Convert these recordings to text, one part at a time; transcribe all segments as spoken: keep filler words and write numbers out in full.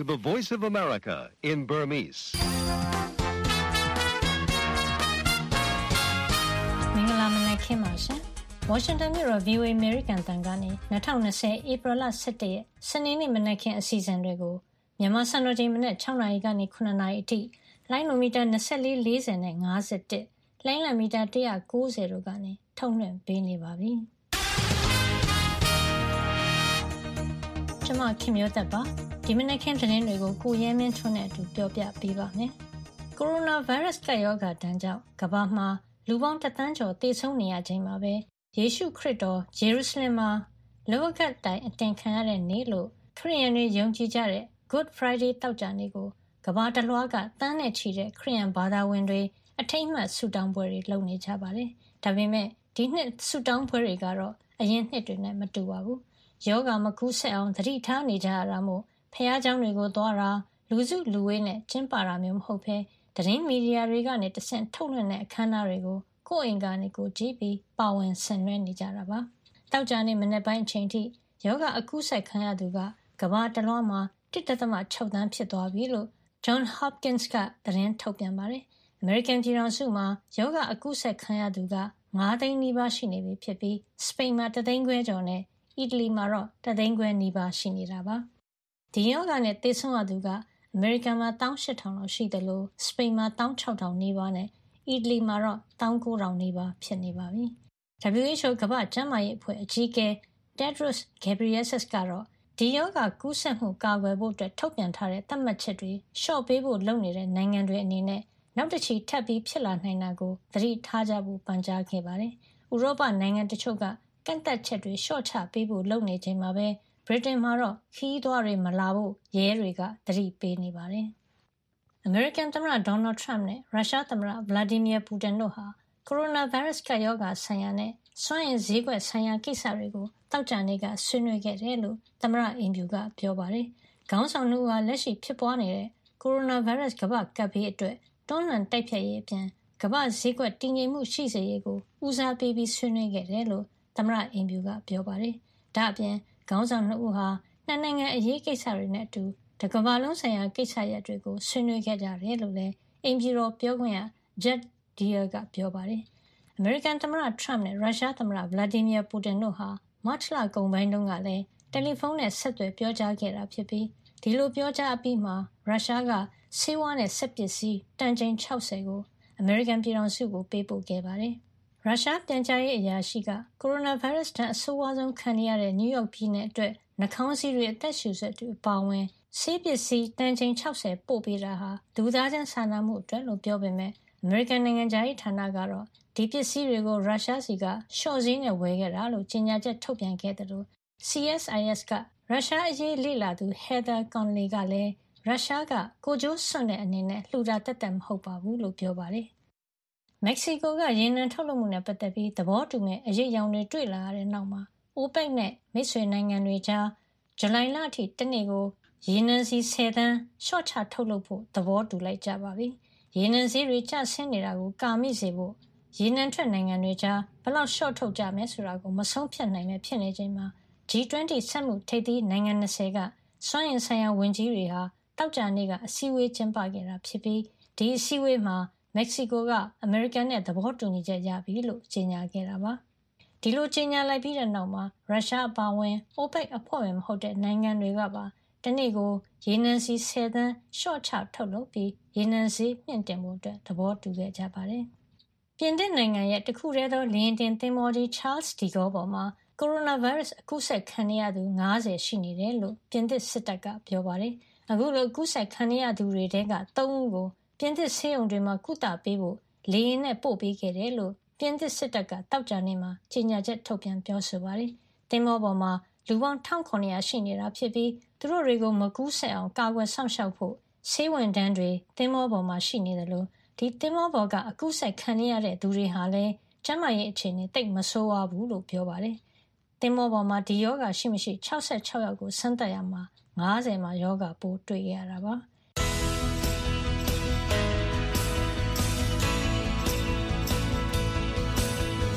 to the Voice of America in Burmese. မင်္ဂလာမနက်ခင်းပါရှင်။ Washington မြို့တော် V O A American တန်ကနေtwenty twenty ဧပြီလelevenရက်စနေနေ့မနက်ခင်းအစီအစဉ်တွေကိုမြန်မာစံတော်ချိန်မနက်sixနာရီကနေnineနာရီအထိလိုင်းနိုမီတာtwenty-four fortyနဲ့fifty-oneလိုင်းလံမီတာone ninetyတို့ကနေထုတ်လွှင့်ပေးနေပါပြီ။ကျွန်မခင်မျိုးသက်ပါဒီမနက်ခင်းသတင်းတွေကိုကိုရဲမင်းထွန်းနဲ့အတူပြောပြပေးပါမယ်။ ကိုရိုနာဗိုင်းရပ်စ်ကပ်ရောဂါတန်းကြောင့်ကမ္ဘာမှာလူပေါင်းတစ်သန်းကျော်သေဆုံးနေရချိန်မှာပဲယေရှုခရစ်တော်ဂျေရုဆလင်မှာလောကတိုင်အတင်ခံရတဲ့နေ့လို့ခရစ်ယာန်တွေယုံကြည်ကြတဲ့ Good Friday တောက်ကြနေ့ကိုကမ္ဘာတစ်လွှားကတန်းနဲ့ချီတဲ့ခရစ်ယာန်ဘာသာဝင်တွေအထိမ်းအမှတ်ဆုတောင်းပွဲတွေလုပ်နေကြပါတယ်။ဒါပေမဲ့ဒီနှစ်ဆုတောင်းပွဲတွေကတော့အရင်နှစ်တွေနဲ့မတူပါဘူး။ယောဂမကူးဆက်အောင်သတိထားနေကြရတာမို့ဖျားเจ้าတွေကိုသွားတာလူစုလူဝေးနဲ့ကျင်းပတာမျိုးမဟုတ်ဘဲသတင်းမီဒီယာတွေကနေတဆင့်ထုတ်လွှင့်တဲ့အခမ်းအနားတွေကိုကိုယ့်အိမ်ကနေကိုကြည့်ပြီးပါဝင်ဆင်နွှဲနေကြတာပါ။တောက်ကြနေ့မနေ့ပိုင်းအချိန်ထိယောဂအကူးဆက်ခံရသူကကမ္ဘာတစ်လွှားမှာone point sixသန်းဖြစ်သွားပြီလို့ John Hopkins ကသတင်းထုတ်ပြန်ပါတယ်။ American ပြည်ထောင်စုမှာယောဂအကူးဆက်ခံရသူကfiveသိန်းနီးပါးရှိနေပြီဖြစ်ပြီးစပိန်မှာoneသိန်းခွဲကျော်နဲ့အီတလီမှာတော့oneသိန်းခွဲနီးပါးရှိနေတာပါ။ဒီယောဂနဲ့သေဆုံးရသူကအမေရိကန်မှာeighty-eight thousandလောက်ရှိတယ်လို့စပိန်မှာsixty-six thousandနီးပါးနဲ့အီတလီမှာတော့nineteen thousandနီးပါးဖြစ်နေပါပြီ။ W H O ကမ္ဘာ့ကျန်းမာရေးအဖွဲ့အကြီးအကဲ Tedros Adhanom Ghebreyesus ကတော့ဒီယောဂကူးစက်မှုကာကွယ်ဖို့အတွက်ထုတ်ပြန်ထားတဲ့သတ်မှတ်ချက်တွေလျှော့ပေးဖို့လုပ်နေတဲ့နိုင်ငံတွေအနေနဲ့နောက်တစ်ချီထပ်ပြီးဖြစ်လာနိုင်တာကိုသတိထားကြဖို့ပန်ကြားခဲ့ပါတယ်။ဥရောပနိုင်ငံတချို့ကကန့်သတ်ချက်တွေလျှော့ချပေးဖို့လုပ်နေချိန်မှာပဲဗြိတိန်မှာတော့ခီးသွားတွေမလာဖို့ရဲတွေကသတိပေးနေပါတယ်။ အမေရိကန်သမ္မတဒေါ်နယ်ထရမ့်နဲ့ရုရှားသမ္မတဗလာဒီမီယာပူတင်တို့ဟာကိုရိုနာဗိုင်းရပ်စ်ကပ်ရောဂါဆိုင်ရာနဲ့စွမ်းအင်ဈေးကွက်ဆိုင်ရာကိစ္စတွေကိုသောကြာနေ့ကဆွေးနွေးခဲ့တယ်လို့သမ္မတအိမ်ဖြူကပြောပါတယ်။ခေါင်းဆောင်နှစ်ဦးဟာလက်ရှိဖြစ်ပွားနေတဲ့ကိုရိုနာဗိုင်းရပ်စ်ကမ္ဘာ့ကပ်ဘေးအတွက်တွန်းလှန်တိုက်ဖျက်ရေးအပြင်ကမ္ဘာ့ဈေးကွက်တည်ငြိမ်မှုရှိစေရေးကိုဦးစားပေးပြီးဆွေးနွေးခဲ့တယ်လို့သမ္မတအိမ်ဖြူကပြောပါတယ်။ဒါ့အပြင်ခေါင်းဆောင်နှစ်ဦးဟာနှစ်နိုင်ငံအရေးကိစ္စတွေနဲ့အတူတကမ္ဘာလုံးဆိုင်ရာကိစ္စရပ်တွေကိုဆွေးနွေးခဲ့ကြတယ်လို့လည်းအိမ်ဖြူတော်ပြောခွင့်ရ Jed Deer ကပြောပါတယ်။ အမေရိကန်သမ္မတထရမ့်နဲ့ရုရှားသမ္မတဗလာဒီမီယာပူတင်တို့ဟာမတ်လကုန်ပိုင်းတုန်းကလည်းတယ်လီဖုန်းနဲ့ဆက်သွယ်ပြောကြားခဲ့တာဖြစ်ပြီးဒီလိုပြောကြားအပြီးမှာရုရှားကဆေးဝါးနဲ့စက်ပစ္စည်းတန်ချိန်sixtyကိုအမေရိကန်ပြည်ထောင်စုကိုပေးပို့ခဲ့ပါတယ်။ရုရှားပြန်ကြားရေးအရာရှိကကိုရိုနာဗိုင်းရပ်စ်ဒဏ်အဆိုးဝါးဆုံးခံနေရတဲ့နယူးယောက်ပြည်နယ်အတွက်နှာခေါင်းစည်းတွေအသက်ရှူစက်တွေအပါအဝင်ဆေးပစ္စည်းတန်ချိန်sixtyပို့ပေးတာဟာလူသားချင်းစာနာမှုအတွက်လို့ပြောပေမဲ့အမေရိကန်နိုင်ငံခြားရေးဌာနကတော့ဒီပစ္စည်းတွေကိုရုရှားစီကရှော့ဈေးနဲ့ဝယ်ခဲ့တာလို့ကြေညာချက်ထုတ်ပြန်ခဲ့တယ်လို့ C S I S ကရုရှားအရေးလေ့လာသူ Heather Conley ကလည်းရုရှားကကိုကျိုးစွန့်တဲ့အနေနဲ့လှူတာတက်တက်မဟုတ်ပါဘူးလို့ပြောပါတယ်။မက္ကဆီကိုကရေနံထုတ်လုပ်မှုနဲ့ပတ်သက်ပြီးသဘောတူမဲ့အရေးအယောင်တွေတွေ့လာရတဲ့နောက်မှာ OPEC နဲ့မိတ်ဆွေနိုင်ငံတွေကြားဇူလိုင်လအထိတနေ့ကိုရေနံစီtenသန်းရှော့ချထုတ်လုပ်ဖို့သဘောတူလိုက်ကြပါပြီ။ရေနံဈေးတွေကျဆင်းနေတာကိုကာမိစေဖို့ရေနံထွက်နိုင်ငံတွေကြားဘယ်လောက်ရှော့ထုတ်ကြမယ်ဆိုတာကိုမဆုံးဖြတ်နိုင်ပဲဖြစ်နေချိန်မှာ G twenty စက်မှုထိပ်သီးနိုင်ငံtwentyကစွမ်းအင်ဆိုင်ရာဝန်ကြီးတွေဟာတောက်ကြနေ့ကအစည်းအဝေးကျင်းပခဲ့တာဖြစ်ပြီးဒီအစည်းအဝေးမှာမက္ကဆီကိုကအမေရိကန်နဲ့သဘောတူညီချက်ရပြီလို့ကြေညာခဲ့တာပါ။ဒီလိုကြေညာလိုက်ပြီးတဲ့နောက်မှာရုရှားအပါအဝင် OPEC အဖွဲ့ဝင်မဟုတ်တဲ့နိုင်ငံတွေကပါတနေ့ကိုရေနံစီtenသန်းရှော့ချထုတ်လုပ်ပြီးရေနံဈေးမြင့်တင်ဖို့အတွက်သဘောတူခဲ့ကြပါတယ်။ပြင်သစ်နိုင်ငံရဲ့တခုတည်းသောလေယာဉ်တင်သင်္ဘောကြီး Charles de Gaulle ပေါ်မှာကိုရိုနာဗိုင်းရပ်စ်အကူးစက်ခံရသူfiftyရှိနေတယ်လို့ပြင်သစ်စစ်တပ်ကပြောပါတယ်။အခုလိုအကူးစက်ခံရသူတွေထဲကthreeဦးကိုပြင်သစ်ဆေးရုံတွေမှာကုသပေးဖို့လေယာဉ်နဲ့ပို့ပေးခဲ့တယ်လို့ပြင်သစ်စစ်တပ်ကတောက်ကြနေ့မှာကြေညာချက်ထုတ်ပြန်ပြောဆိုပါတယ်။သင်္ဘောပေါ်မှာလူပေါင်းone thousand seven hundredရှိနေတာဖြစ်ပြီးသူတို့တွေကိုမကူးစက်အောင်ကာကွယ်စောင့်ရှောက်ဖို့ဆေးဝန်ထမ်းတွေသင်္ဘောပေါ်မှာရှိနေတယ်လို့ဒီသင်္ဘောပေါ်ကအကူးစက်ခံရတဲ့သူတွေဟာလည်းကျန်းမာရေးအခြေအနေတိတ်မဆိုးဝါးဘူးလို့ပြောပါတယ်။သင်္ဘောပေါ်မှာဒီယောဂရှိမရှိsixty-sixယောက်ကိုစမ်းသပ်ရမှာfiftyမှာယောဂပိုးတွေ့ရတာပါ။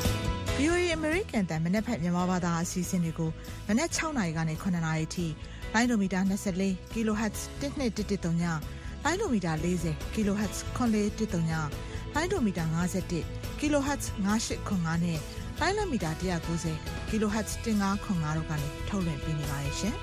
V O A American တန်မနေ့ဖက်မြန်မာဘာသာအစီအစဉ်တွေကိုမနေ့sixနာရီကနေnineနာရီထိလိုင်းဒိုမီတာ၂၄ kilohertz တစ်နှစ်တစ်တစ်သုံးညလိုင်းဒိုမီတာ၄၀ kilohertz ခွန်လေးတစ်သုံးညလိုင်းဒိုမီတာ၅၁ kilohertz ၅၈ခွန်၅နဲ့လိုင်းလမီတာ၁၉၀ kilohertz ၁၅ခွန်၅တို့ကနေထုတ်လွှင့်ပေးနေပါတယ်ရှင်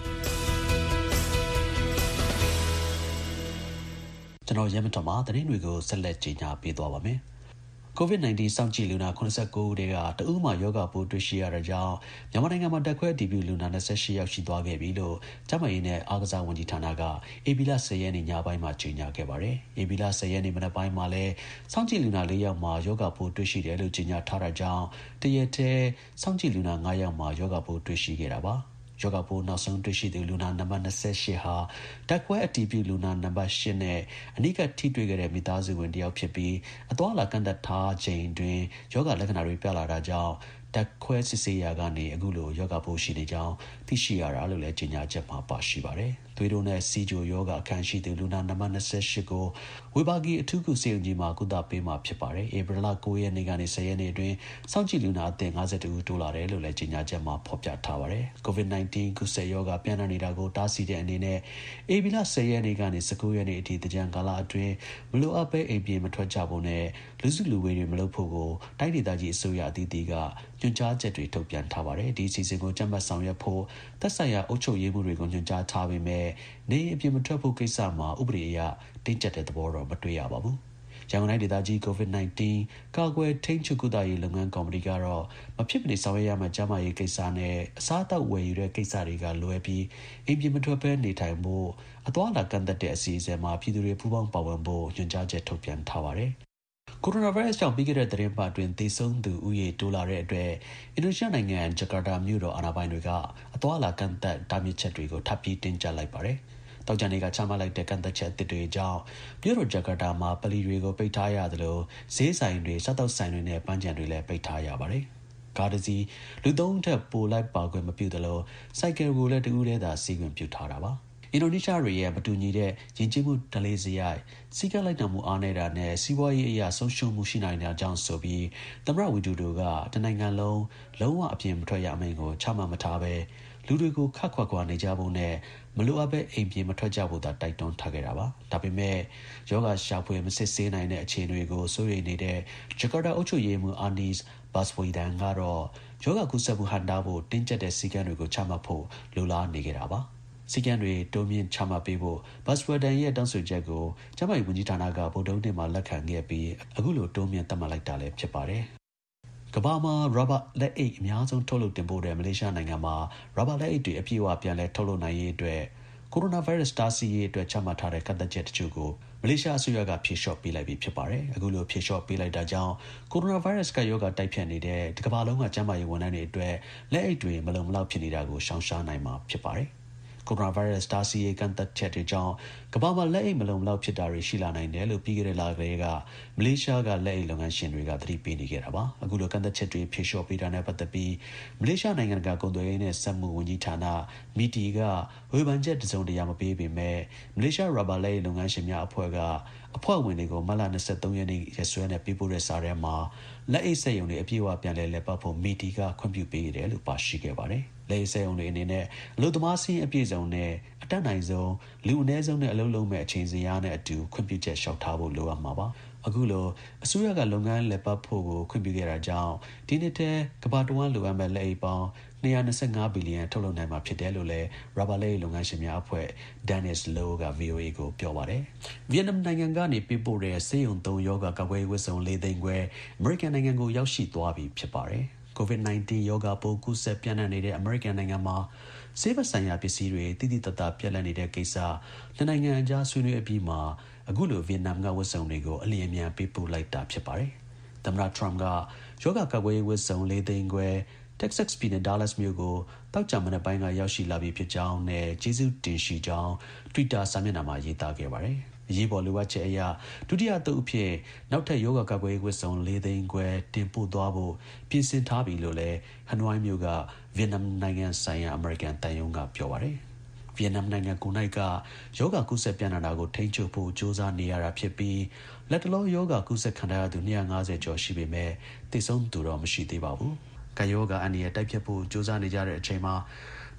ကျွန်တော်ရဲမတော်မှာသတင်းတွေကိုဆက်လက်ကြီးညာပေးသွားပါမယ်ကိုဗစ် ၁၉ စောင့်ကြည့်လူနာခုနစ်ဆယ့်ကိုဦးတည်းကတဦးမှရောဂါပိုးတွေ့ရှိရတဲ့ကြောင့်မြန်မာနိုင်ငံမှာတက်ခွဲအတည်ပြုလူနာ၂၈ယောက်ရှိသွားခဲ့ပြီလို့ကျန်းမာရေးနဲ့အားကစားဝန်ကြီးဌာနကဧပြီလ၁၀ရက်နေ့ညပိုင်းမှာကြေညာခဲ့ပါတယ်။ဧပြီလ၁၀ရက်နေ့မနက်ပိုင်းမှာလည်းစောင့်ကြည့်လူနာ၄ယောက်မှာရောဂါပိုးတွေ့ရှိတယ်လို့ကြေညာထားတာကြောင့်တရက်တည်းစောင့်ကြည့်လူနာ၅ယောက်မှာရောဂါပိုးတွေ့ရှိခဲ့တာပါ။ယောဂပိုးနောက်ဆုံးတွေ့ရှိသူလူနာနံပါတ်၂၈ဟာတက်ခွဲအတည်ပြုလူနာနံပါတ်၈နဲ့အနိကထိတွေ့ခဲ့တဲ့မိသားစုဝင်တစ်ယောက်ဖြစ်ပြီးအသွားလာကန့်သက်ထားချိန်တွင်ယောဂလက္ခဏာတွေပြလာတာကြောင့်တက်ခွဲစစ်ဆေးရာကနေအခုလိုယောဂပိုးရှိနေကြောင်းသိရှိရတာလို့လည်းကြေညာချက်မှာပါရှိပါတယ်။သွေးတိုးနဲ့စီဂျိုယောဂအခန်းရှိသူလူနာနံပါတ်၂၈ကိုဝေဘာဂီအထူးကုဆေးရုံကြီးမှာကုသပေးမှာဖြစ်ပါတယ်။ဧပြီလ၉ရက်နေ့ကနေ၁၀ရက်နေ့အတွင်းစောင့်ကြည့်လူနာအသစ်၅၁ဦးတိုးလာတယ်လို့လည်းကြေညာချက်မှာဖော်ပြထားပါတယ်။ ကိုဗစ် ၁၉ ကုဆေးယောဂပြန့်နှံ့နေတာကိုတားဆီးတဲ့အနေနဲ့ဧပြီလ၁၀ရက်နေ့ကနေ၁၉ရက်နေ့အထိသင်္ကြန်ကာလအတွင်းမလိုအပ်ဘဲအိမ်ပြင်မထွက်ကြဖို့နဲ့လူစုလူဝေးတွေမလုပ်ဖို့ကိုတိုင်းဒေသကြီးအစိုးရအသီးသီးကညွှန်ကြားချက်တွေထုတ်ပြန်ထားပါတယ်။ဒီအစီအစဉ်ကိုကြမ်းမှတ်ဆောင်ရွက်ဖို့သက်ဆိုင်ရာအုပ်ချုပ်ရေးမှုတွေကိုညွှန်ကြားထားပေမဲ့နေအပြင်မထွက်ဖို့ကိစ္စမှာဥပဒေအရတင်းကျပ်တဲ့သဘောတော့မတွေ့ရပါဘူး။ရန်ကုန်တိုင်းဒေသကြီး ကိုဗစ် ၁၉ ကာကွယ်ထိန်းချုပ်ကုသရေးလုပ်ငန်းကော်မတီကတော့မဖြစ်မနေဆောင်ရွက်ရမယ့်ကျန်းမာရေးကိစ္စနဲ့အစားအသောက်ဝယ်ယူတဲ့ကိစ္စတွေကလွဲပြီးအိမ်ပြင်မထွက်ဘဲနေထိုင်ဖို့အသွားအလာကန့်သတ်တဲ့အစီအစဉ်မှာပြည်သူတွေပူးပေါင်းပါဝင်ဖို့ညွှန်ကြားချက်ထုတ်ပြန်ထားပါတယ်။ကိုရိုနာဗိုင်းရပ်စ်ကြောင့်ပြီးခဲ့တဲ့သတင်းပတ်အတွင်းသေဆုံးသူဦးရေတိုးလာတဲ့အတွက်အင်ဒိုနီးရှားနိုင်ငံဂျကာတာမြို့တော်အာဏာပိုင်တွေကအသွားအလာကန့်သတ်တားမြစ်ချက်တွေကိုထပ်ပြီးတင်းကျပ်လိုက်ပါတယ်။တောက်ကြနေကချမှတ်လိုက်တဲ့ကန့်သတ်ချက်အသစ်တွေကြောင့်မြို့တော်ဂျကာတာမှာပလီတွေကိုပိတ်ထားရသလိုဈေးဆိုင်တွေစားတောက်ဆိုင်တွေနဲ့ပန်းခြံတွေလည်းပိတ်ထားရပါတယ်။ကားတစ်စီးလူသုံးထက်ပိုလိုက်ပါခွင့်မပြုသလိုစိုက်ကယ်ကိုလည်းတဦးတည်းသာစီးခွင့်ပြုထားတာပါ။အင်ဒိုနီးရှားတွေရဲ့မတူညီတဲ့ယဉ်ကျေးမှုဓလေ့စရိုက်စီကလိုက်နိုင်မှုအားနည်းတာနဲ့စီးပွားရေးအရာဆုံးရှုံးမှုရှိနိုင်တဲ့အကြောင်းဆိုပြီးသမ္မတဝီဒူဒိုကတနိုင်ငံလုံးလုံးဝအပြင်မထွက်ရအမိန့်ကိုချမှတ်မထားဘဲလူတွေကိုခတ်ခွက်ခွာနေကြဖို့နဲ့မလိုအပ်ဘဲအိမ်ပြင်မထွက်ကြဖို့သာတိုက်တွန်းထားခဲ့တာပါဒါပေမဲ့ယောဂရှာဖွေမစစ်ဆေးနိုင်တဲ့အခြေအနေကိုစိုးရိမ်နေတဲ့ဂျကာတာအုပ်ချုပ်ရေးမှူးအာနီစ်ဘတ်စဝီဒန်ကတော့ယောဂကူးစက်မှုဟန်တာဖို့တင်းကျပ်တဲ့စည်းကမ်းတွေကိုချမှတ်ဖို့လိုလားနေကြတာပါစည်းကမ်းတွေတိုးမြင့်ချမှတ်ပေးဖို့ဘတ်စဝီဒန်ရဲ့တောင်းဆိုချက်ကိုကျန်းမာရေးဝန်ကြီးဌာနကဗုဒ္ဓဟူးနေ့မှာလက်ခံခဲ့ပြီးအခုလိုတိုးမြင့်သတ်မှတ်လိုက်တာလည်းဖြစ်ပါတယ်ကမ္ဘာမှာရောဘတ်လက်အိတ်အများဆုံးထုတ်လုပ်တင်ပို့တဲ့မလေးရှားနိုင်ငံမှာရောဘတ်လက်အိတ်တွေအပြည့်အဝပြန်လည်ထုတ်လုပ်နိုင်ရေးအတွက်ကိုရိုနာဗိုင်းရပ်စ်တားဆီးရေးအတွက်ချမှတ်ထားတဲ့ကန့်သတ်ချက်တချို့ကိုမလေးရှားအစိုးရကဖြေလျှော့ပေးလိုက်ပြီဖြစ်ပါတယ်အခုလိုဖြေလျှော့ပေးလိုက်တာကြောင့်ကိုရိုနာဗိုင်းရပ်စ်ကရောဂါတိုက်ဖျက်နေတဲ့ဒီကမ္ဘာလုံးကကျန်းမာရေးဝန်ထမ်းတွေအတွက်လက်အိတ်တွေမလုံမလောက်ဖြစ်နေတာကိုရှောင်ရှားနိုင်မှာဖြစ်ပါတယ်ကိုရိုနာဗိုင်းရပ်စ်တားဆီးရေးကန့်သတ်ချက်တွေကြောင့်ကမ္ဘာမှာလက်အိတ်မလုံမလောက်ဖြစ်တာတွေရှိလာနိုင်တယ်လို့ပြီးခဲ့တဲ့လကလေးကမလေးရှားကလက်အိတ်လုပ်ငန်းရှင်တွေကသတိပေးနေခဲ့တာပါအခုလိုကန့်သတ်ချက်တွေဖြေလျှော့ပေးတာနဲ့ပတ်သက်ပြီးမလေးရှားနိုင်ငံကကုန်သွယ်ရေးနဲ့စက်မှုဝန်ကြီးဌာနမီတီကဝေဖန်ချက်တစုံတရာမပေးပေမဲ့မလေးရှားရာဘာလက်အိတ်လုပ်ငန်းရှင်များအဖွဲ့ကအဖွဲ့ဝင်တွေကိုမတ်လ၂၃ရက်နေ့ရက်စွဲနဲ့ပေးပို့တဲ့စာထဲမှာလက်အိတ်စက်ရုံတွေအပြည့်အဝပြန်လည်လည်ပတ်ဖို့မီတီကခွင့်ပြုပေးတယ်လို့ပါရှိခဲ့ပါတယ်လက်အိတ်စက်ရုံတွေအနေနဲ့အလုပ်သမားစည်းအပြည့်စုံနဲ့အတက်နိုင်ဆုံးလူအနည်းဆုံးနဲ့အလုပ်လုပ်မဲ့အချိန်စရာနဲ့အတူခွင့်ပြုချက်လျှောက်ထားဖို့လိုအပ်မှာပါအခုလိုအစိုးရကလုပ်ငန်းလည်ပတ်ဖို့ကိုခွင့်ပြုခဲ့တာကြောင့်ဒီနှစ်ထဲကမ္ဘာတစ်ဝန်းလိုအပ်မဲ့လက်အိတ်ပေါင်း၂၂၅ဘီလီယံထုတ်လုပ်နိုင်မှာဖြစ်တယ်လို့လည်းရာဘာလက်အိတ်လုပ်ငန်းရှင်များအဖွဲ့ Dennis Low က ဗီအိုအေ ကိုပြောပါတယ်ဗီယက်နမ်နိုင်ငံကနေပေးပို့တဲ့ဆေးရုံသုံးယောဂကာကွယ်ဝတ်စုံ၄သိန်းခွဲအမေရိကန်နိုင်ငံကိုရောက်ရှိသွားပြီဖြစ်ပါတယ်ကိုဗစ် ၁၉ ရောဂါပိုးကူးစက်ပြန့်နှံ့နေတဲ့အမေရိကန်နိုင်ငံမှာဆေးဘက်ဆိုင်ရာပစ္စည်းတွေတိတိတတ်တာပြက်လက်နေတဲ့ကိစ္စနှစ်နိုင်ငံအကြားဆွေးနွေးအပြီးမှာအခုလိုဗီယက်နမ်ကဝတ်စုံတွေကိုအလျင်အမြန်ပေးပို့လိုက်တာဖြစ်ပါတယ်သမ္မတထရမ့်ကရောဂါကာကွယ်ဝတ်စုံ၄သိန်းခွဲTexas ပြည်နယ် Dallas မြို့ကိုတောက်ကြမနက်ပိုင်းကရောက်ရှိလာပြီဖြစ်ကြောင်းနဲ့ကျေးဇူးတင်ရှိကြောင်း Twitter စာမျက်နှာမှာရေးသားခဲ့ပါတယ်။အရေးပေါ်လိုအပ်ချက်အရဒုတိယသုတ်အဖြစ်နောက်ထပ်ယောဂကာကွယ်ဝတ်စုံ၄သိန်းခွဲတင်ပို့သွားဖို့ပြင်ဆင်ထားပြီလို့လည်းဟနွိုင်းမြို့ကဗီယက်နမ်နိုင်ငံဆိုင်ရာအမေရိကန်တန်ယုံကပြောပါတယ်။ဗီယက်နမ်နိုင်ငံကိုနိုင်ကယောဂကူးစက်ပြန့်နှံ့တာကိုထိန်းချုပ်ဖို့ကြိုးစားနေရတာဖြစ်ပြီးလက်တလုံးယောဂကူးစက်ခံရသူ၂၅၀ကျော်ရှိပေမဲ့သေဆုံးသူတော့မရှိသေးပါဘူး။ကာယောဂအန်ဒီရဲ့တိုက်ဖြတ်ဖို့ကြိုးစားနေကြတဲ့အချိန်မှာ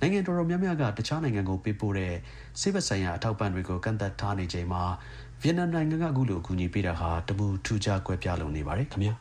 နိုင်ငံတော်တော်များများကတခြားနိုင်ငံကိုပေးပို့တဲ့ဆေးဘက်ဆိုင်ရာအထောက်ပံ့တွေကိုကန့်သတ်ထားနေချိန်မှာဗီယက်နမ်နိုင်ငံကအခုလိုအကူအညီပေးတာဟာတမူထူးခြားကွဲပြားလုံနေပါတယ်ခင်ဗျာ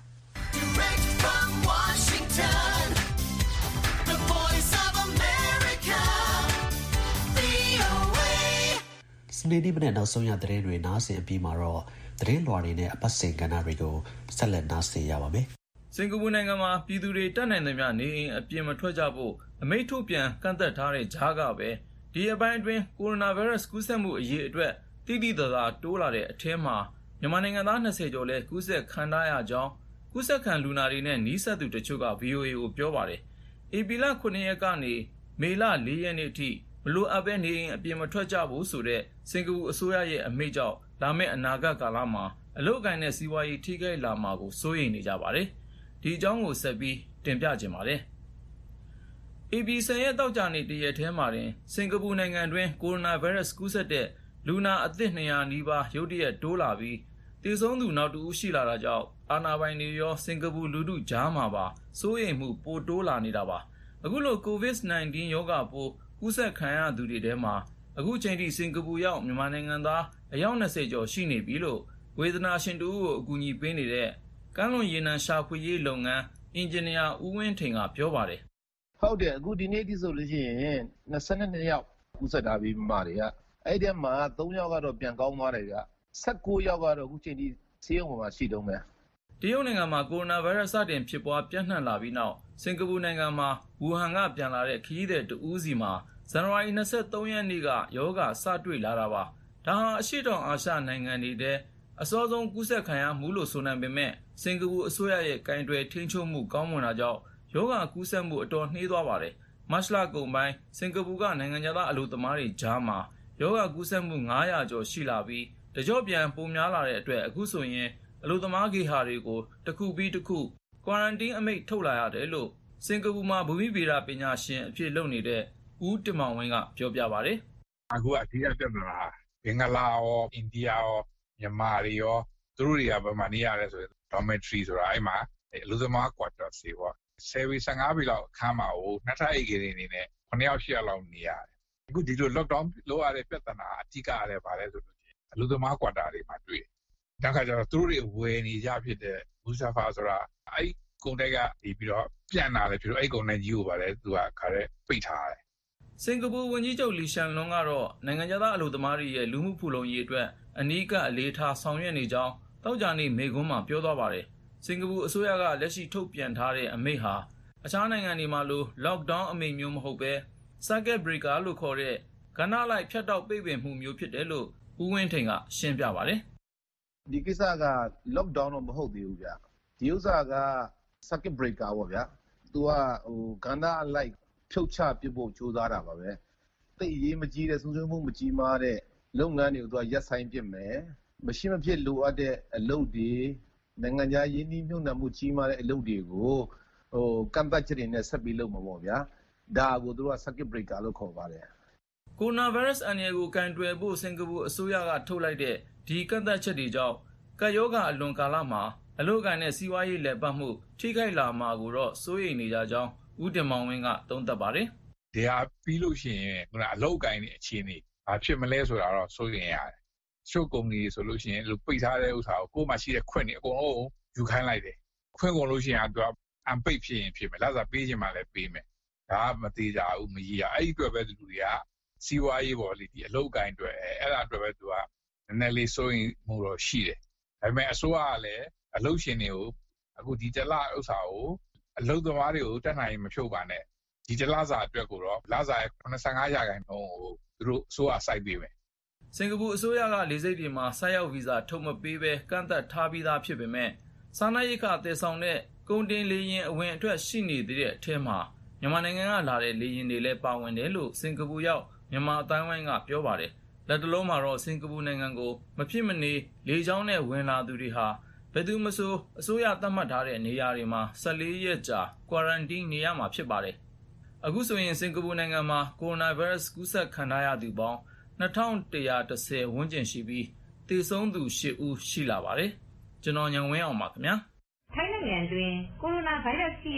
စနေနေ့မနေ့နောက်ဆုံးရသတင်းတွေနားဆင်အပြီးမှာတော့သတင်းလွှာတွေနဲ့အပတ်စဉ်ကဏ္ဍတွေကိုဆက်လက်နားဆင်ရပါမယ်စင်ကာပူနိုင်ငံမှာပြည်သူတွေတက်နိုင်သမျှနေအိမ်အပြင်မထွက်ကြဖို့အမိန့်ထုတ်ပြန်ကန့်သတ်ထားတဲ့ကြားကပဲဒီအပိုင်းအတွင်းကိုရိုနာဗိုင်းရပ်စ်ကူးစက်မှုအရေးအတွက်တိတိကျကျတိုးလာတဲ့အထက်မှာမြန်မာနိုင်ငံသား၂၀ကျော်လဲကူးစက်ခံထားရကြောင်းကူးစက်ခံလူနာတွေနဲ့နီးစပ်သူတချို့က ဗီအိုအေ ကိုပြောပါတယ်။ဧပြီလခုနှစ်ရက်ကနေမေလလေးရက်နေ့အထိမလိုအပ်ဘဲနေအိမ်အပြင်မထွက်ကြဖို့ဆိုတဲ့စင်ကာပူအစိုးရရဲ့အမိန့်ကြောင့်လာမယ့်အနာဂတ်ကာလမှာအလုပ်အကိုင်နဲ့စီးပွားရေးထိခိုက်လာမှာကိုစိုးရိမ်နေကြပါတယ်။ဒီအကြောင်းကိုဆက်ပြီးတင်ပြခြင်းပါတယ်။ ဧပြီ၁၀ရက်တောက်ကြနေ့တရက်ထဲမှာတင်စင်ကာပူနိုင်ငံတွင်းကိုရိုနာဗိုင်းရပ်စ်ကူးစက်တဲ့လူနာအသစ်၂၀၀နီးပါးရုတ်တရက်တိုးလာပြီးသေဆုံးသူနောက်တစ်ဦးရှိလာတာကြောင့်အာဏာပိုင်တွေရောစင်ကာပူလူထုကြားမှာပါစိုးရိမ်မှုပိုတိုးလာနေတာပါ။အခုလို ကိုဗစ်၁၉ ရောဂါပိုးကူးစက်ခံရသူတွေထဲမှာအခုချိန်ထိစင်ကာပူရောက်မြန်မာနိုင်ငံသားအယောက်၂၀ကျော်ရှိနေပြီလို့ဝေဒနာရှင်တို့ကိုအကူအညီပေးနေတဲ့ကမ်းလွန်ရေနံရှာဖွေရေးလုပ်ငန်းအင်ဂျင်နီယာဦးဝင်းထိန်ကပြောပါတယ်။ဟုတ်တယ်အခုဒီနေ့ဒီဆိုလို့ရှိရင်၂၂ယောက်ကူးစက်တာပြီးမှတွေကအဲ့ဒီမှာ၃ယောက်ကတော့ပြန်ကောင်းသွားတယ်က၁၉ယောက်ကတော့အခုချိန်ထိဆေးရုံမှာရှိတုန်းပဲ။တရုတ်နိုင်ငံမှာကိုရိုနာဗိုင်းရပ်စ်စတင်ဖြစ်ပွားပြန့်နှံ့လာပြီးနောက်စင်ကာပူနိုင်ငံမှာဝူဟန်ကပြန်လာတဲ့ခရီးသည်တဦးစီမှာဇန်နဝါရီ၂၃ရက်နေ့ကရောဂါစတွေ့လာတာပါ။ဒါဟာအရှေ့တောင်အာရှနိုင်ငံတွေထဲအစောဆုံးကူးစက်ခံရမှုလို့ဆိုနိုင်ပေမဲ့စင်ကာပူအစိုးရရဲ့ကင်တွယ်ထိန်းချုပ်မှုကောင်းမွန်တာကြောင့်ရောဂါကူးစက်မှုအတော်နှေးသွားပါတယ်။မတ်လကုန်ပိုင်းစင်ကာပူကနိုင်ငံသားအလုပ်သမားတွေကြားမှာရောဂါကူးစက်မှု၅၀၀ကျော်ရှိလာပြီးတကြော့ပြန်ပိုများလာတဲ့အတွက်အခုဆိုရင်အလုပ်သမားဂေဟာတွေကိုတစ်ခုပြီးတစ်ခုကွာရန်တင်းအမိန့်ထုတ်လာရတယ်လို့စင်ကာပူမှာဘူမိဗေဒပညာရှင်အဖြစ်လုပ်နေတဲ့ဦးတင်မောင်ဝင်းကပြောပြပါတယ်။အခုအဓိကပြဿနာဘင်္ဂလားရောအိန္ဒိယရောမြန်မာတွေရောသူတို့တွေကဗမာနေရတယ်ဆိုရင် dormitory ဆိုတာအဲ့မှာအလုပ်သမား quarter စီပေါ့ဆယ်ပေ၁၅ပေလောက်အခန်းမှာကိုနှစ်ထပ်အိတ်ကလေးနေနဲ့ခုနှစ်ယောက်ရှစ်ယောက်လောက်နေရတယ်။အခုဒီလို lockdown လုပ်ရတဲ့ပြဿနာအဓိကလည်းပါလဲဆိုလို့အလုပ်သမား quarter တွေမှာတွေ့။ဒါခါကျတော့သူတို့တွေဝယ်နေကြဖြစ်တဲ့ဘူဆာဖာဆိုတာအဲ့ကုန်တိုက်ကဒီပြီးတော့ပြန်လာတယ်ဖြစ်လို့အဲ့ကုန်တိုက်ကြီးကိုပါလဲသူကခါတဲ့ပိတ်ထားတယ်စင်ကာပူဝန်ကြီးချုပ်လီရှန်လွန်းကတော့နိုင်ငံသားအလုပ်သမားတွေရဲ့လူမှုဖူလုံရေးအတွက်အနီးကအလေးထားဆောင်ရွက်နေကြောင်းတောက်ကြနေမေကွန်းမှာပြောသွားပါတယ်။စင်ကာပူအစိုးရကလက်ရှိထုတ်ပြန်ထားတဲ့အမိန့်ဟာအခြားနိုင်ငံတွေမှာလို lockdown အမိန့်မျိုးမဟုတ်ပဲ circuit breaker လို့ခေါ်တဲ့ကဏ္ဍလိုက်ဖြတ်တောက်ပိတ်ပင်မှုမျိုးဖြစ်တယ်လို့ဦးဝင်းထိန်ကရှင်းပြပါတယ်။ဒီကိစ္စက lockdown တော့မဟုတ်သေးဘူးဗျ။ဒီဥစ္စာက circuit breaker ပေါ့ဗျာ။ तू ကဟိုကဏ္ဍလိုက်ဖြုတ်ချပြဖို့ကြိုးစားတာပါပဲတိတ်ရေးမကြီးတဲ့ဆုံးရှုံးမှုမကြီးမားတဲ့လုပ်ငန်းတွေကိုသူကရက်ဆိုင်ပြစ်မယ်မရှိမဖြစ်လိုအပ်တဲ့အလုပ်တွေနိုင်ငံခြားရင်းနှီးမြှုပ်နှံမှုကြီးမားတဲ့အလုပ်တွေကိုဟိုကန့်ပတ်ချက်တွေနဲ့ဆက်ပြီးလုပ်မှာပေါ့ဗျာဒါကိုသူက circuit breaker လို့ခေါ်ပါတယ်ကိုရိုနာဗိုင်းရပ်စ်အန္တရာယ်ကိုကင်တွယ်ဖို့စင်ကာပူအစိုးရကထုတ်လိုက်တဲ့ဒီကန့်သတ်ချက်တွေကြောင့်ကပ်ရောဂါအလွန်ကာလမှာအလုပ်အကိုင်နဲ့စီးပွားရေးလည်ပတ်မှုထိခိုက်လာမှာကိုတော့စိုးရိမ်နေကြကြောင်းဦးတင်မောင်ဝင်းကသုံးသပ်ပါတယ်။ဒီဟာပြီးလို့ရှိရင်ခုနအလုပ်အကိုင်နဲ့အခြေအနေဘာဖြစ်မလဲဆိုတာတော့စိုးရိမ်ရတယ်။ရှုပ်ကုမ္ပဏီဆိုလို့ရှိရင်လူပိတ်ထားတဲ့ဥစ္စာကိုကိုယ်မှရှိတဲ့ခွင့်တွေအကုန်လုံးယူခိုင်းလိုက်တယ်။ခွင့်ကုန်လို့ရှိရင်သူကအံပိတ်ဖြစ်ရင်ဖြစ်မယ်။လစာပေးခြင်းမှလည်းပေးမယ်။ဒါကမသေးကြဘူးမကြီးရ။အဲ့ဒီအတွက်ပဲလူတွေကစီးပွားရေးပေါ်လေဒီအလုပ်အကိုင်တွေအဲ့ဒါအတွက်ပဲသူကနည်းနည်းလေးစိုးရိမ်မှုတော့ရှိတယ်။ဒါပေမဲ့အစိုးရကလည်းအလုပ်ရှင်တွေကိုအခုဒီတလဥစ္စာကိုအလုပ်သမားတွေကိုတက်နိုင်မဖြုတ်ပါနဲ့ဒီတလစာအတွက်ကိုတော့လစာရဲ့၇၅ရာခိုင်နှုန်းကိုသူတို့အစိုးရစိုက်ပေးမယ်စင်ကာပူအစိုးရကလေဆိပ်တွေမှာဆိုက်ရောက်ဗီဇာထုတ်မပေးဘဲကန့်သတ်ထားပြီးသားဖြစ်ပေမဲ့စားနပ်ရိက္ခာတည်ဆောင်တဲ့ကုန်တင်လေယာဉ်အဝင်အထွက်ရှိနေတဲ့အထက်မှာမြန်မာနိုင်ငံကလာတဲ့လေယာဉ်တွေလည်းပါဝင်တယ်လို့စင်ကာပူရောက်မြန်မာအတိုင်းဝိုင်းကပြောပါတယ်လက်တလုံးမှာတော့စင်ကာပူနိုင်ငံကိုမဖြစ်မနေလေကြောင်းနဲ့ဝင်လာသူတွေဟာဘယ်သူမဆိုအစိုးရသတ်မှတ်ထားတဲ့နေရာတွေမှာ၁၄ရက်ကြာကွာရန်တင်းနေရမှာဖြစ်ပါတယ်။အခုဆိုရင်စင်ကာပူနိုင်ငံမှာကိုရိုနာဗိုင်းရပ်စ်ကူးစက်ခံရသူပေါင်း၂၁၁၀ဝန်းကျင်ရှိပြီးသေဆုံးသူ၈ဦးရှိလာပါတယ်။ကျွန်တော်ညံဝင်းအောင်ပါခင်ဗျာ။ထိုင်းနိုင်ငံတွင်ကိုရိုနာဗိုင်းရပ်စ်ရဲ့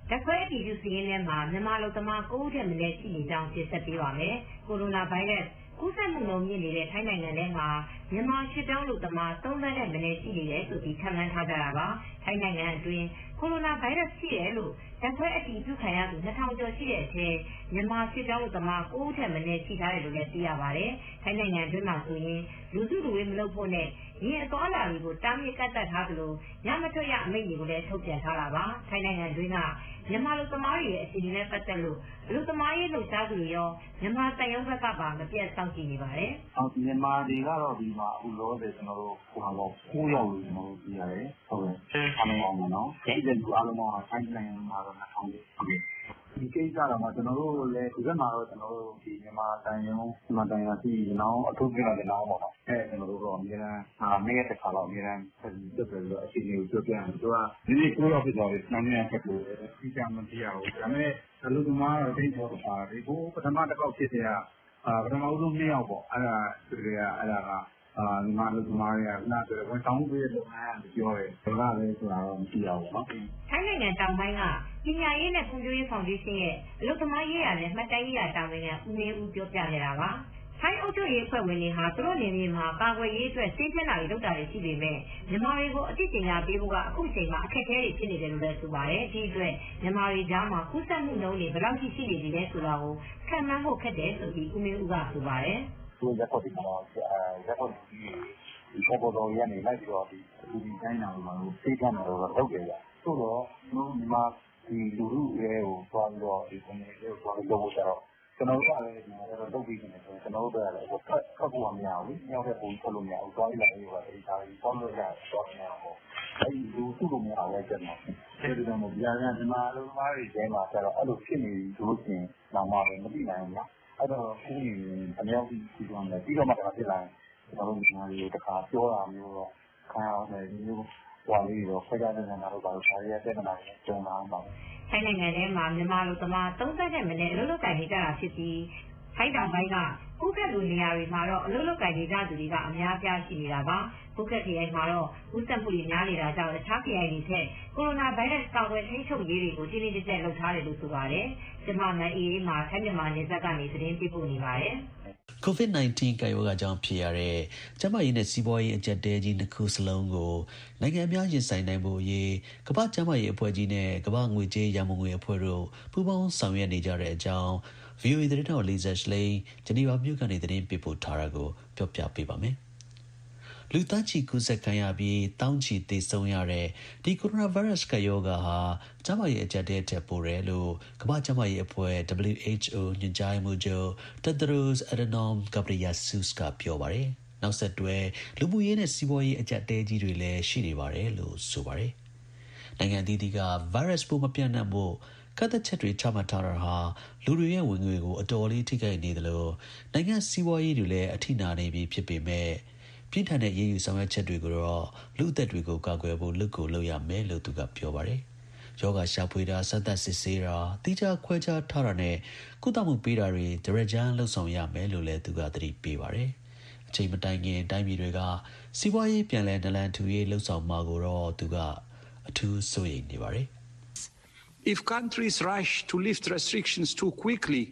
ဓာတ်ခွဲအတည်ပြုစီးရင်ထဲမှာမြန်မာလူသမားကိုးဦးထက်မနည်းရှိနေကြောင်းတင်ဆက်ပေးပါမယ်။ကိုရိုနာဗိုင်းရပ်စ်ကူးစက်မှုနှုန်းမြင့်နေတဲ့ထိုင်းနိုင်ငံထဲမှာမြန်မာရှစ်တောင်းလူသမားသုံးသန်းနဲ့မနည်းရှိနေတယ်ဆိုပြီးခန့်မှန်းထားကြတာပါ။ထိုင်းနိုင်ငံအတွင်းကိုရိုနာဗိုင်းရပ်စ်ရှိတယ်လို့ဓာတ်ခွဲအတည်ပြုခံရသူနှစ်ထောင်ကျော်ရှိတဲ့အထဲမြန်မာရှစ်တောင်းလူသမားကိုးဦးထက်မနည်းရှိထားတယ်လို့လည်းသိရပါတယ်။ထိုင်းနိုင်ငံအတွင်းမှာဆိုရင်လူစုလူဝေးမလုပ်ဖို့နဲ့ရင်အသွားအလာတွေကိုတားမြစ်ကန့်သတ်ထားသလိုညမထွက်ရအမိန့်တွေကိုလည်းထုတ်ပြန်ထားတာပါ။ထိုင်းနိုင်ငံအတွင်းကမြန်မာလူသမားတွေရဲ့အခြေအနေနဲ့ပတ်သက်လို့လူသမားရေးလှုပ်ရှားသူတွေရောမြန်မာတန်ရုံးဘက်ကပါမပြတ်စောင့်ကြည့်နေပါတယ်။အော်မြန်မာတွေကတော့ဒီမှာအခုလောဆယ်ကျွန်တော်တို့ဟိုဟာပေါ့ကိုးရောက်လို့ကျွန်တော်တို့ပြရတယ်။ဟုတ်ကဲ့။အားလုံးအောင်ပါနော်။ဒီတဲ့လူအားလုံးကထိုင်းနိုင်ငံမှာတော့နှစ်ထောင်ဟုတ်ကဲ့။ဒီကိစ္စတော့မှကျွန်တော်တို့လည်းဒီဘက်မှာတော့ကျွန်တော်တို့ဒီမြန်မာတန်ရုံးမြန်မာတန်ရုံးရှိကျွန်တော်အထူးပြတယ်နော်ပေါ့နော်အဲကျွန်တော်တို့တော့အများအားနေ့ရက်တစ်ခါတော့အများအားတက်ပြီးတော့အချိန်ကြီးကိုပြောပြတယ်သူကဒီနေ့ကိုရောက်ဖြစ်သွားပြီနောက်နေ့ဆက်လို့ဒီကမှမပြရဘူးဒါပေမဲ့အလုပ်သမားတော့တိတ်ပေါ်ပါတယ်ကိုပထမတစ်ခေါက်ဖြစ်တဲ့အာပထမဆုံးနှစ်ယောက်ပေါ့အဲ့ဒါသူတွေကအဲ့ဒါကအာဒီမှာလူသမားတွေကနားဆိုဝန်ဆောင်မှုပေးလို့အားပြောတယ်ဒါကလည်းဆိုတာတော့မကြည့်ရဘူးနော်ထိုင်းနိုင်ငံတောင်ပိုင်းကပညာရေးနဲ့ဖွံ့ဖြိုးရေးဖောင်ဒေးရှင်းရဲ့အလုပ်သမားရေးရာနဲ့မှတ်တမ်းရေးရာတာဝန်ခံဦးမင်းဦးပြောပြနေတာပါထိုင်းအုပ်ချုပ်ရေးအဖွဲ့ဝင်တွေဟာသူတို့နေမြေမှာကာကွယ်ရေးအတွက်စင်းကျင်းတာတွေလုပ်တာတွေရှိပေမဲ့မြန်မာတွေကိုအတိအကျညာပေးဖို့ကအခုချိန်မှာအခက်အခဲတွေဖြစ်နေတယ်လို့လည်းဆိုပါတယ်ဒီအတွက်မြန်မာတွေကြားမှာကူးစက်မှုနှုန်းတွေဘယ်လောက်ရှိရှိနေပြီလဲဆိုတာကိုခံမှန်းဖို့ခက်တယ်ဆိုပြီးဦးမင်းဦးကဆိုပါတယ်သူရက်ပေါ်ဒီမှာရက်ပေါ်ဒီဒီပေါ်တော့ရနေလိုက်ပြီးတော့ဒီဒီတိုင်းနာမှာလို့သိကြတယ်တော့ဟုတ်တယ်ဗျဆိုတော့ဒီမှာဒီလူလူရဲ့ဟိုသွားပြီးတော့ဒီ community ကိုသွားပြီးတော့ကျတော့ကျွန်တော်တို့ကလည်းဒီမှာတော့လုပ်ပြီးနေတယ်ဆိုကျွန်တော်တို့ကလည်းဟိုဖတ်ဖတ်ဖို့မရဘူး။ညောင်းတဲ့ပုံဖတ်လို့မရဘူး။သွားလိုက်ပြီးတော့ဒီဒါကြီးပေါင်းလို့ရတယ်တော့မရဘူး။အဲဒီလူစုလို့မရဘူးကျတော့အဲဒီတော့ဒီအရင်ကဒီမှာလူမားတွေကျင်းမှာကျတော့အဲ့လိုဖြစ်နေလို့ရှိရင်တော့မှပဲမသိနိုင်ဘူးနော်။အဲ့တော့ခုနေအများကြီးဒီကောင်လည်းပြီးတော့မှတော့ဖြစ်လာရင်ကျွန်တော်တို့ဒီမှာဒီတခါပြောတာမျိုးတော့ခံရအောင်လည်းဒီမျိုးဟွာလေးတော့ခွဲခြားတဲ့နေရာတော့ဘာလို့ဆရာရဲ့တဲ့နာနဲ့ကျုံလာအောင်ပါထိုင်းနိုင်ငံထဲမှာမြန်မာလူသမားသုံးသန်းနဲ့မနည်းအလုပ်လုပ်ကိုင်နေကြတာဖြစ်ပြီးထိုင်းတောင်ပိုင်းကကုကတ်လူနေရာတွေမှာတော့အလုပ်လုပ်ကိုင်နေကြသူတွေကအများအပြားရှိနေတာပါကုကတ်ခရိုင်မှာတော့ကူးစက်မှုတွေများနေတာကြောင့်အခြားခရိုင်တွေထက်ကိုရိုနာဗိုင်းရပ်စ်ကာကွယ်ထိန်းချုပ်ရေးတွေကိုတင်းတင်းကျပ်ကျပ်လုပ်ထားတယ်လို့ဆိုပါတယ်။ကျမမန်အေးမှာထိုင်းမြန်မာနယ်စပ်ကနေသတင်းပေးပို့နေပါတယ်။ COVID nineteen ကပ်ရောဂါကြောင့်ဖြစ်ရတဲ့ကျန်းမာရေးနဲ့စီးပွားရေးအကျပ်တဲကြီးနှစ်ခုစလုံးကိုနိုင်ငံများရင်ဆိုင်နိုင်ဖို့အရေးကမ္ဘာ့ကျန်းမာရေးအဖွဲ့ကြီးနဲ့ကမ္ဘာ့ငွေကြေးရန်ပုံငွေအဖွဲ့တို့ပူးပေါင်းဆောင်ရွက်နေကြတဲ့အကြောင်း ဗွီအိုအေ သတင်းထောက် Lisa Schlein ဂျနီဗာမြို့ကနေသတင်းပေးပို့ထားတာကိုပြောပြပေးပါမယ်။လူသားချီကူးစက်ခံရပြီးတောင်းချီသေဆုံးရတဲ့ဒီကိုရိုနာဗိုင်းရပ်စ်ကပ်ရောဂါဟာကျန်းမာရေးအကျပ်တဲထက်ပိုတယ်လို့ကမ္ဘာ့ကျန်းမာရေးအဖွဲ့ W H O ညွှန်ကြားရေးမှူးချုပ် Tedros Adhanom Ghebreyesus ကပြောပါတယ်။နောက်ဆက်တွဲလူမှုရေးနဲ့စီးပွားရေးအကျပ်တဲကြီးတွေလည်းရှိနေပါတယ်လို့ဆိုပါတယ်။နိုင်ငံအသီးသီးကဗိုင်းရပ်စ်ပိုးမပြန့်နှံ့ဖို့ကန့်သတ်ချက်တွေချမှတ်ထားတာဟာလူတွေရဲ့ဝင်ငွေကိုအတော်လေးထိခိုက်နေတယ်လို့နိုင်ငံစီးပွားရေးတွေလည်းအထိနာနေပြီဖြစ်ပေမဲ့ပြင်းထန်တဲ့ရေးယူဆောင်ရွက်ချက်တွေကိုတော့လူအသက်တွေကိုကာကွယ်ဖို့လုပ်ကိုလုပ်ရမယ်လို့သူကပြောပါတယ်။ယောဂရှာဖွေတာစသက်စစ်ဆေးတာတိကျခွဲခြားထားတာနဲ့ကုသမှုပေးတာတွေဒရဂျန်လှုပ်ဆောင်ရမယ်လို့လည်းသူကသတိပေးပါတယ်။အချိန်မတိုင်ခင်တိုင်းပြည်တွေကစီးပွားရေးပြန်လည်နလန်ထူရေးလှုပ်ဆောင်မှာကိုတော့သူကအထူးစိုးရိမ်နေပါတယ်။ If countries rush to lift restrictions too quickly,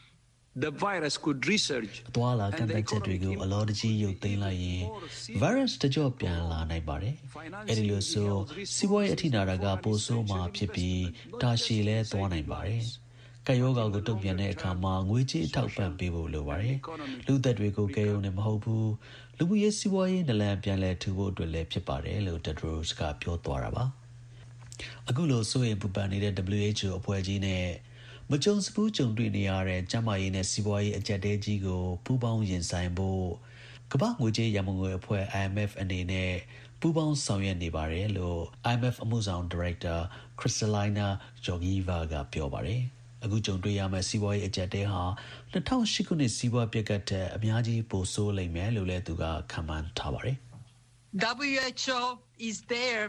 the virus could resurge. အသွာလာကန့်သတ်ချက်တွေကိုအလောတကြီးရုပ်သိမ်းလိုက်ရင် virus တကြော့ပြန်လာနိုင်ပါတယ်။အဲဒီလိုဆိုစီးပွားရေးအထိနာတာကပိုဆိုးမှာဖြစ်ပြီးတာရှည်လဲသွားနိုင်ပါတယ်။ကပ်ရောဂါကိုတုံ့ပြန်တဲ့အခါမှာငွေကြေးအထောက်ပံ့ပေးဖို့လိုပါတယ်။လူသက်တွေကိုကယ်ရုံနဲ့မဟုတ်ဘူး။လူမှုရေးစီးပွားရေးနလန်ပြန်လဲထူဖို့အတွက်လည်းဖြစ်ပါတယ်လို့ Tedros ကပြောသွားတာပါ။အခုလိုစိုးရိမ်ပူပန်နေတဲ့ W H O အဖွဲ့ကြီးနဲ့မကြုံစဘူးကြုံတွေ့နေရတဲ့ကျန်းမာရေးနဲ့စီးပွားရေးအကျပ်တဲကြီးကိုပူးပေါင်းရင်ဆိုင်ဖို့ကမ္ဘာ့ငွေကြေးရန်ပုံငွေအဖွဲ့ I M F အနေနဲ့ပူးပေါင်းဆောင်ရွက်နေပါတယ်လို့ I M F အမှုဆောင်ဒါရိုက်တာ Kristalina Georgieva ကပြောပါတယ်။အခုကြုံတွေ့ရမယ့်စီးပွားရေးအကျပ်တဲဟာ၂၀၀၈ခုနှစ်စီးပွားပြက်ကတ်တဲ့အများကြီးပိုဆိုးလိမ့်မယ်လို့လည်းသူကခန့်မှန်းထားပါတယ်။ W H O is there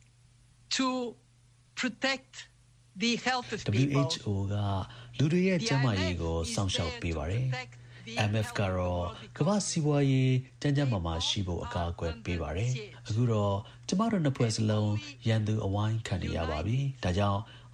to protect the health of people. W H O ကလူတွေရဲ့ကျန်းမာရေးကိုစောင့်ရှောက်ပေးပါတယ်။ I M F ကတော့ကမ္ဘာစီးပွားရေးကျန်းကျန်းမာမာရှိဖို့အကာအကွယ်ပေးပါတယ်။အခုတော့ကျမတို့နှစ်ဖွဲ့စလုံးရန်သူအဝိုင်းခံနေရပါပြီ။ဒါကြောင့်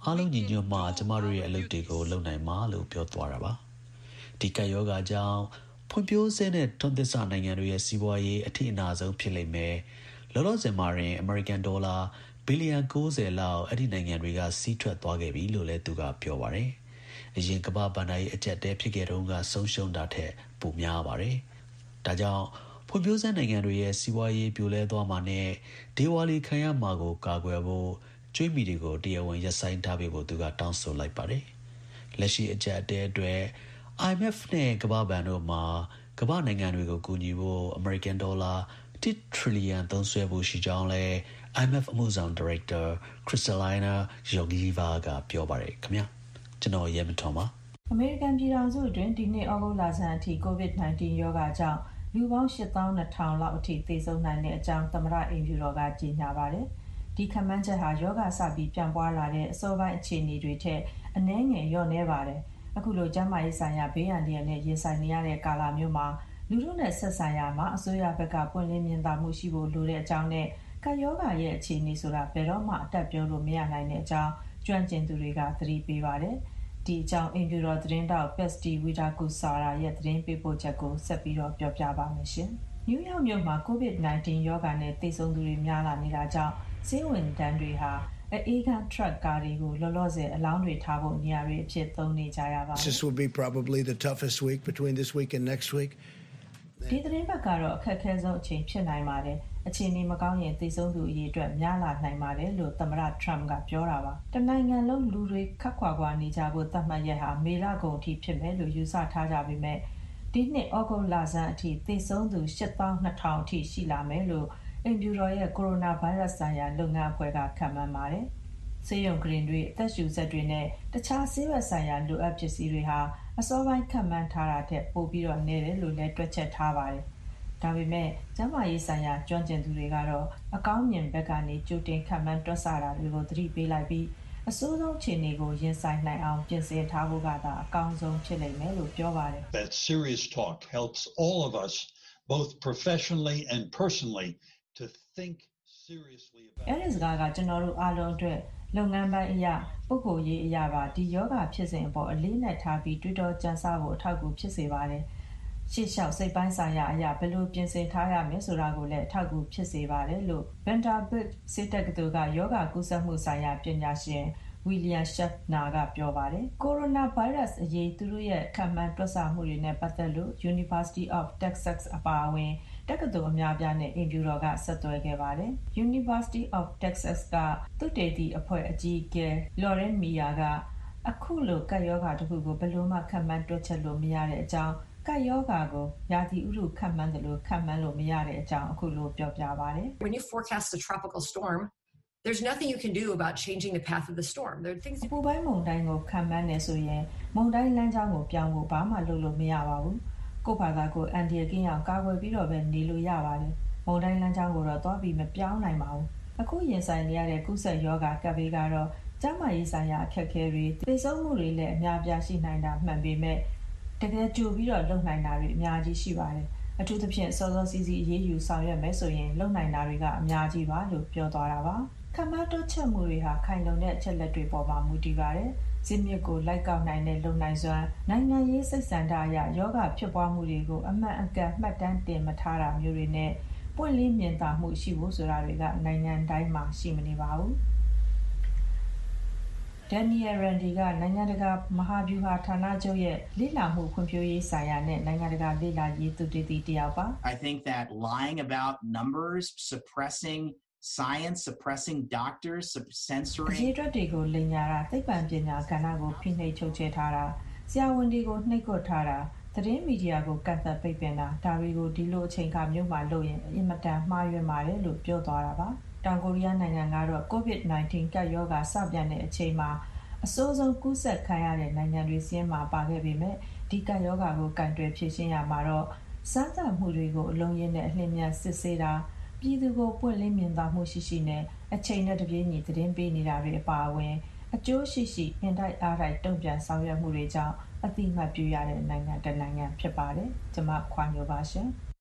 အားလုံးညီညွတ်မှကျမတို့ရဲ့အလုပ်တွေကိုလုပ်နိုင်မှာလို့ပြောသွားတာပါဒီကပ်ရောဂါကြောင့်ဖွံ့ဖြိုးဆဲတဲ့ထွန်းသစ်စနိုင်ငံတွေရဲ့စီးပွားရေးအထိအနာဆုံးဖြစ်လိမ့်မယ်လောလောဆယ်မှာရင်အမေရိကန်ဒေါ်လာဘီလီယံ၉၀လောက်အဲ့ဒီနိုင်ငံတွေကစီးထွက်သွားခဲ့ပြီလို့လည်းသူကပြောပါတယ်အရင်ကမ္ဘာဘဏ္ဍာရေးအကျပ်တဲဖြစ်ခဲ့တုန်းကဆုံးရှုံးတာထက်ပိုများပါတယ်ဒါကြောင့်ဖွံ့ဖြိုးဆဲနိုင်ငံတွေရဲ့စီးပွားရေးပြိုလဲသွားမှာနဲ့ဒေဝါလီခံရမှာကိုကာကွယ်ဖို့ကျွေးမီတွေကိုတရားဝင်ရပ်ဆိုင်းထားပေးဖို့သူကတောင်းဆိုလိုက်ပါတယ်လက်ရှိအကျပ်တဲအတွက် I M F နဲ့ကမ္ဘာဘဏ်တို့မှာကမ္ဘာနိုင်ငံတွေကိုကူညီဖို့အမေရိကန်ဒေါ်လာတစ်ထရီလီယံသုံးစွဲဖို့ရှိကြောင်းလဲ I M F အမှုဆောင်ဒါရိုက်တာခရစ်စလိုင်းနာယောဂီဗာကပြောပါတယ်ခင်ဗျာကျွန်တော်ရဲမထွန်ပါအမေရိကန်ပြည်ထောင်စုအတွင်းဒီနေ့ဩဂုတ်လဆန်းအထိ ကိုဗစ် ၁၉ ရောဂါကြောင့်လူပေါင်း ၈သောင်းနှစ်ထောင် လောက်အထိသေဆုံးနိုင်တဲ့အကြောင်းသမ္မတအိမ်ဖြူတော်ကကြေညာပါတယ်ဒီခန့်မှန်းချက်ဟာရောဂါစပြီးပြန့်ပွားလာတဲ့အစောပိုင်းအခြေအနေတွေထက်အနည်းငယ်လျော့နည်းပါတယ်အခုလိုကျန်းမာရေးဆိုင်ရာဘေးအန္တရာယ်နဲ့ရင်ဆိုင်နေရတဲ့ကာလမျိုးမှာလူထုနဲ့ဆက်ဆံရမှာအစိုးရဘက်ကပွင့်လင်းမြင်သာမှုရှိဖို့လိုတဲ့အကြောင်းနဲ့ကပ်ရောဂါရဲ့အခြေအနေဆိုတာဘယ်တော့မှအတက်ပြောလို့မရနိုင်တဲ့အကြောင်းကျွမ်းကျင်သူတွေကသတိပေးပါတယ်ဒီအကြောင်းအိမ်ဖြူတော်သတင်းတောက်ပက်စတီဝီတာကူဆာရာရဲ့သတင်းပေးပို့ချက်ကိုဆက်ပြီးတော့ပြောပြပါမယ်ရှင်နယူးယောက်မြို့မှာ ကိုဗစ် ၁၉ ရောဂါနဲ့သေဆုံးသူတွေများလာနေတာကြောင့်ဆေးဝန်ထမ်းတွေဟာအေးကန်းထရက်ကားတွေကိုလောလောဆယ်အလောင်းတွေထားဖို့နေရာတွေအဖြစ်သုံးနေကြရပါတယ် This will be probably the toughest week between this week and next week. ဒီသတင်းပတ်ကတော့အခက်အခဲဆုံးအချိန်ဖြစ်နိုင်ပါတယ်အခြေအနေမကောင်းရင်သေဆုံးသူအရေအတွက်များလာနိုင်ပါတယ်လို့သမ္မတထရမ့်ကပြောတာပါတနိုင်ငံလုံးလူတွေခက်ခွာခွာနေကြဖို့သတ်မှတ်ရက်ဟာမေလကုန်အထိဖြစ်မယ်လို့ယူဆထားကြပေမဲ့ဒီနှစ်ဩဂုတ်လဆန်းအထိသေဆုံးသူ ၈သောင်းနှစ်ထောင် အထိရှိလာမယ်လို့အိမ်ဖြူတော်ရဲ့ကိုရိုနာဗိုင်းရပ်စ်ဆိုင်ရာလုပ်ငန်းအဖွဲ့ကခန့်မှန်းပါတယ်ဆေးရုံဂရင်တွေအသက်ရှူစက်တွေနဲ့တခြားဆေးဝါးဆိုင်ရာလိုအပ်ပစ္စည်းတွေဟာအစောပိုင်းခန့်မှန်းထားတာထက်ပိုပြီးတော့နည်းတယ်လို့လည်းတွက်ချက်ထားပါတယ်။ဒါပေမဲ့ကျန်းမာရေးဆိုင်ရာကျွမ်းကျင်သူတွေကတော့အကောင်းမြင်ဘက်ကနေကြိုတင်ခန့်မှန်းတွက်ဆတာတွေကိုသတိပေးလိုက်ပြီးအဆိုးဆုံးအခြေအနေကိုရင်ဆိုင်နိုင်အောင်ပြင်ဆင်ထားဖို့ကသာအကောင်းဆုံးဖြစ်လိမ့်မယ်လို့ပြောပါတယ်။ That serious talk helps all of us both professionally and personally to think seriously about အဲ့ဒီစကားကကျွန်တော်တို့အားလုံးအတွက်လုပ်ငန်းပိုင်းအရာပုဂ္ဂိုလ်ရေးအရာပါဒီယောဂဖြစ်စဉ်အပေါ်အလေးနက်ထားပြီးတွေးတောကြံစဖို့အထောက်အကူဖြစ်စေပါတယ်။ရှေ့လျှောက်စိတ်ပိုင်းဆိုင်ရာအရာဘယ်လိုပြင်ဆင်ထားရမလဲဆိုတာကိုလည်းအထောက်အကူဖြစ်စေပါတယ်လို့ Vanderbilt ဆေးတက္ကသိုလ်ကယောဂကူးစက်မှုဆိုင်ရာပညာရှင်ဝီလီယံရှက်နာကပြောပါတယ်။ကိုရိုနာဗိုင်းရပ်စ်အရေးသူတို့ရဲ့ခံမှန်းတွက်ဆမှုတွေနဲ့ပတ်သက်လို့ University of Texas အပါအဝင်တက္ကသိုလ်အများပြားနဲ့အင်ဖြူတော်ကဆက်သွယ်ခဲ့ပါတယ်။ University of Texas ကသုတေသီအဖွဲ့အကြီးအကဲ Lauren Meyer ကအခုလိုကပ်ရောဂါတစ်ခုကိုဘယ်လိုမှခံမှန်းတွက်ချက်လို့မရတဲ့အကြောင်းကပ်ရောဂါကိုရာသီဥတုခံမှန်းတယ်လို့ခံမှန်းလို့မရတဲ့အကြောင်းအခုလိုပြောပြပါတယ်။ When you forecast a tropical storm, there's nothing you can do about changing the path of the storm. There are things ပူပိုင်းမုန်တိုင်းကိုခံမှန်းနေဆိုရင်မုန်တိုင်းလမ်းကြောင်းကိုပြောင်းဖို့ဘာမှလုပ်လို့မရပါဘူး။ကိုယ့်ဘာသာကိုအန်ဒီယကင်းအောင်ကာကွယ်ပြီးတော့ပဲနေလို့ရပါတယ်။မုန်တိုင်းလမ်းကြောင်းကိုတော့သွားပြီးမပြောင်းနိုင်ပါဘူး။အခုရင်ဆိုင်နေရတဲ့ကုသရောဂါကပ်ဘေးကတော့ကျန်းမာရေးဆိုင်ရာအခက်အခဲတွေသေဆုံးမှုတွေလည်းအများပြားရှိနိုင်တာမှန်ပေမဲ့တကယ်ကြိုပြီးတော့လုပ်နိုင်တာတွေအများကြီးရှိပါတယ်။အထူးသဖြင့်စောစောစီးစီးအရေးယူဆောင်ရွက်မယ်ဆိုရင်လုပ်နိုင်တာတွေကအများကြီးပါလို့ပြောသွားတာပါ။ခမားတိုးချက်မှုတွေဟာခိုင်လုံတဲ့အချက်လက်တွေပေါ်မှာမူတည်ပါတယ်။ဇစ်မြစ်ကိုလိုက်ကောက်နိုင်တဲ့လုံနိုင်စွမ်းနိုင်ငံရေးစိတ်ဆန္ဒအရယောဂဖြစ်ပွားမှုတွေကိုအမှန်အကန်မှတ်တမ်းတင်မထားတာမျိုးတွေနဲ့ပွင့်လင်းမြင်သာမှုရှိဖို့ဆိုတာတွေကနိုင်ငံတိုင်းမှာရှိမနေပါဘူး။ Daniel Randi ကနိုင်ငံတကာမဟာဗျူဟာဌာနချုပ်ရဲ့လေ့လာမှုဖွံ့ဖြိုးရေးဆိုင်ရာနဲ့နိုင်ငံတကာလေ့လာရေးသုတေသီတယောက်ပါ I think that lying about numbers, suppressing science, suppressing doctors, censoring ဒီအတွက်တွေကိုလိမ်ညာတာသိပ္ပံပညာကဏ္ဍကိုဖိနှိပ်ချုပ်ချယ်ထားတာဆရာဝန်တွေကိုနှိပ်ကွပ်ထားတာသတင်းမီဒီယာကိုကန့်သတ်ပိတ်ပင်တာဒါတွေကိုဒီလိုအချိန်အခါမျိုးမှာလုပ်ရင်အင်မတန်မှားယွင်းပါတယ်လို့ပြောသွားတာပါတောင်ကိုရီးယားနိုင်ငံကတော့ ကိုဗစ် ၁၉ ကပ်ရောဂါစပြန်တဲ့အချိန်မှာအဆိုးဆုံးကူးစက်ခံရတဲ့နိုင်ငံတွေစီးရင်မှာပါခဲ့ပေမဲ့ဒီကပ်ရောဂါကိုကန့်တွယ်ဖြေရှင်းရမှာတော့စမ်းသပ်မှုတွေကိုအလုံးရင်းနဲ့အလင်းမြန်စစ်ဆေးတာပြည်သူကိုပွင့်လင်းမြင်သာမှုရှိရှိနဲ့အချိန်နဲ့တပြေးညီသတင်းပေးနေတာတွေအပါအဝင်အကျိုးရှိရှိအင်တိုက်အားတိုက်တုံ့ပြန်ဆောင်ရွက်မှုတွေကြောင့်အတိအမှတ်ပြုရတဲ့နိုင်ငံတစ်နိုင်ငံဖြစ်ပါတယ်။ကျွန်မခွာညိုပါရှင်။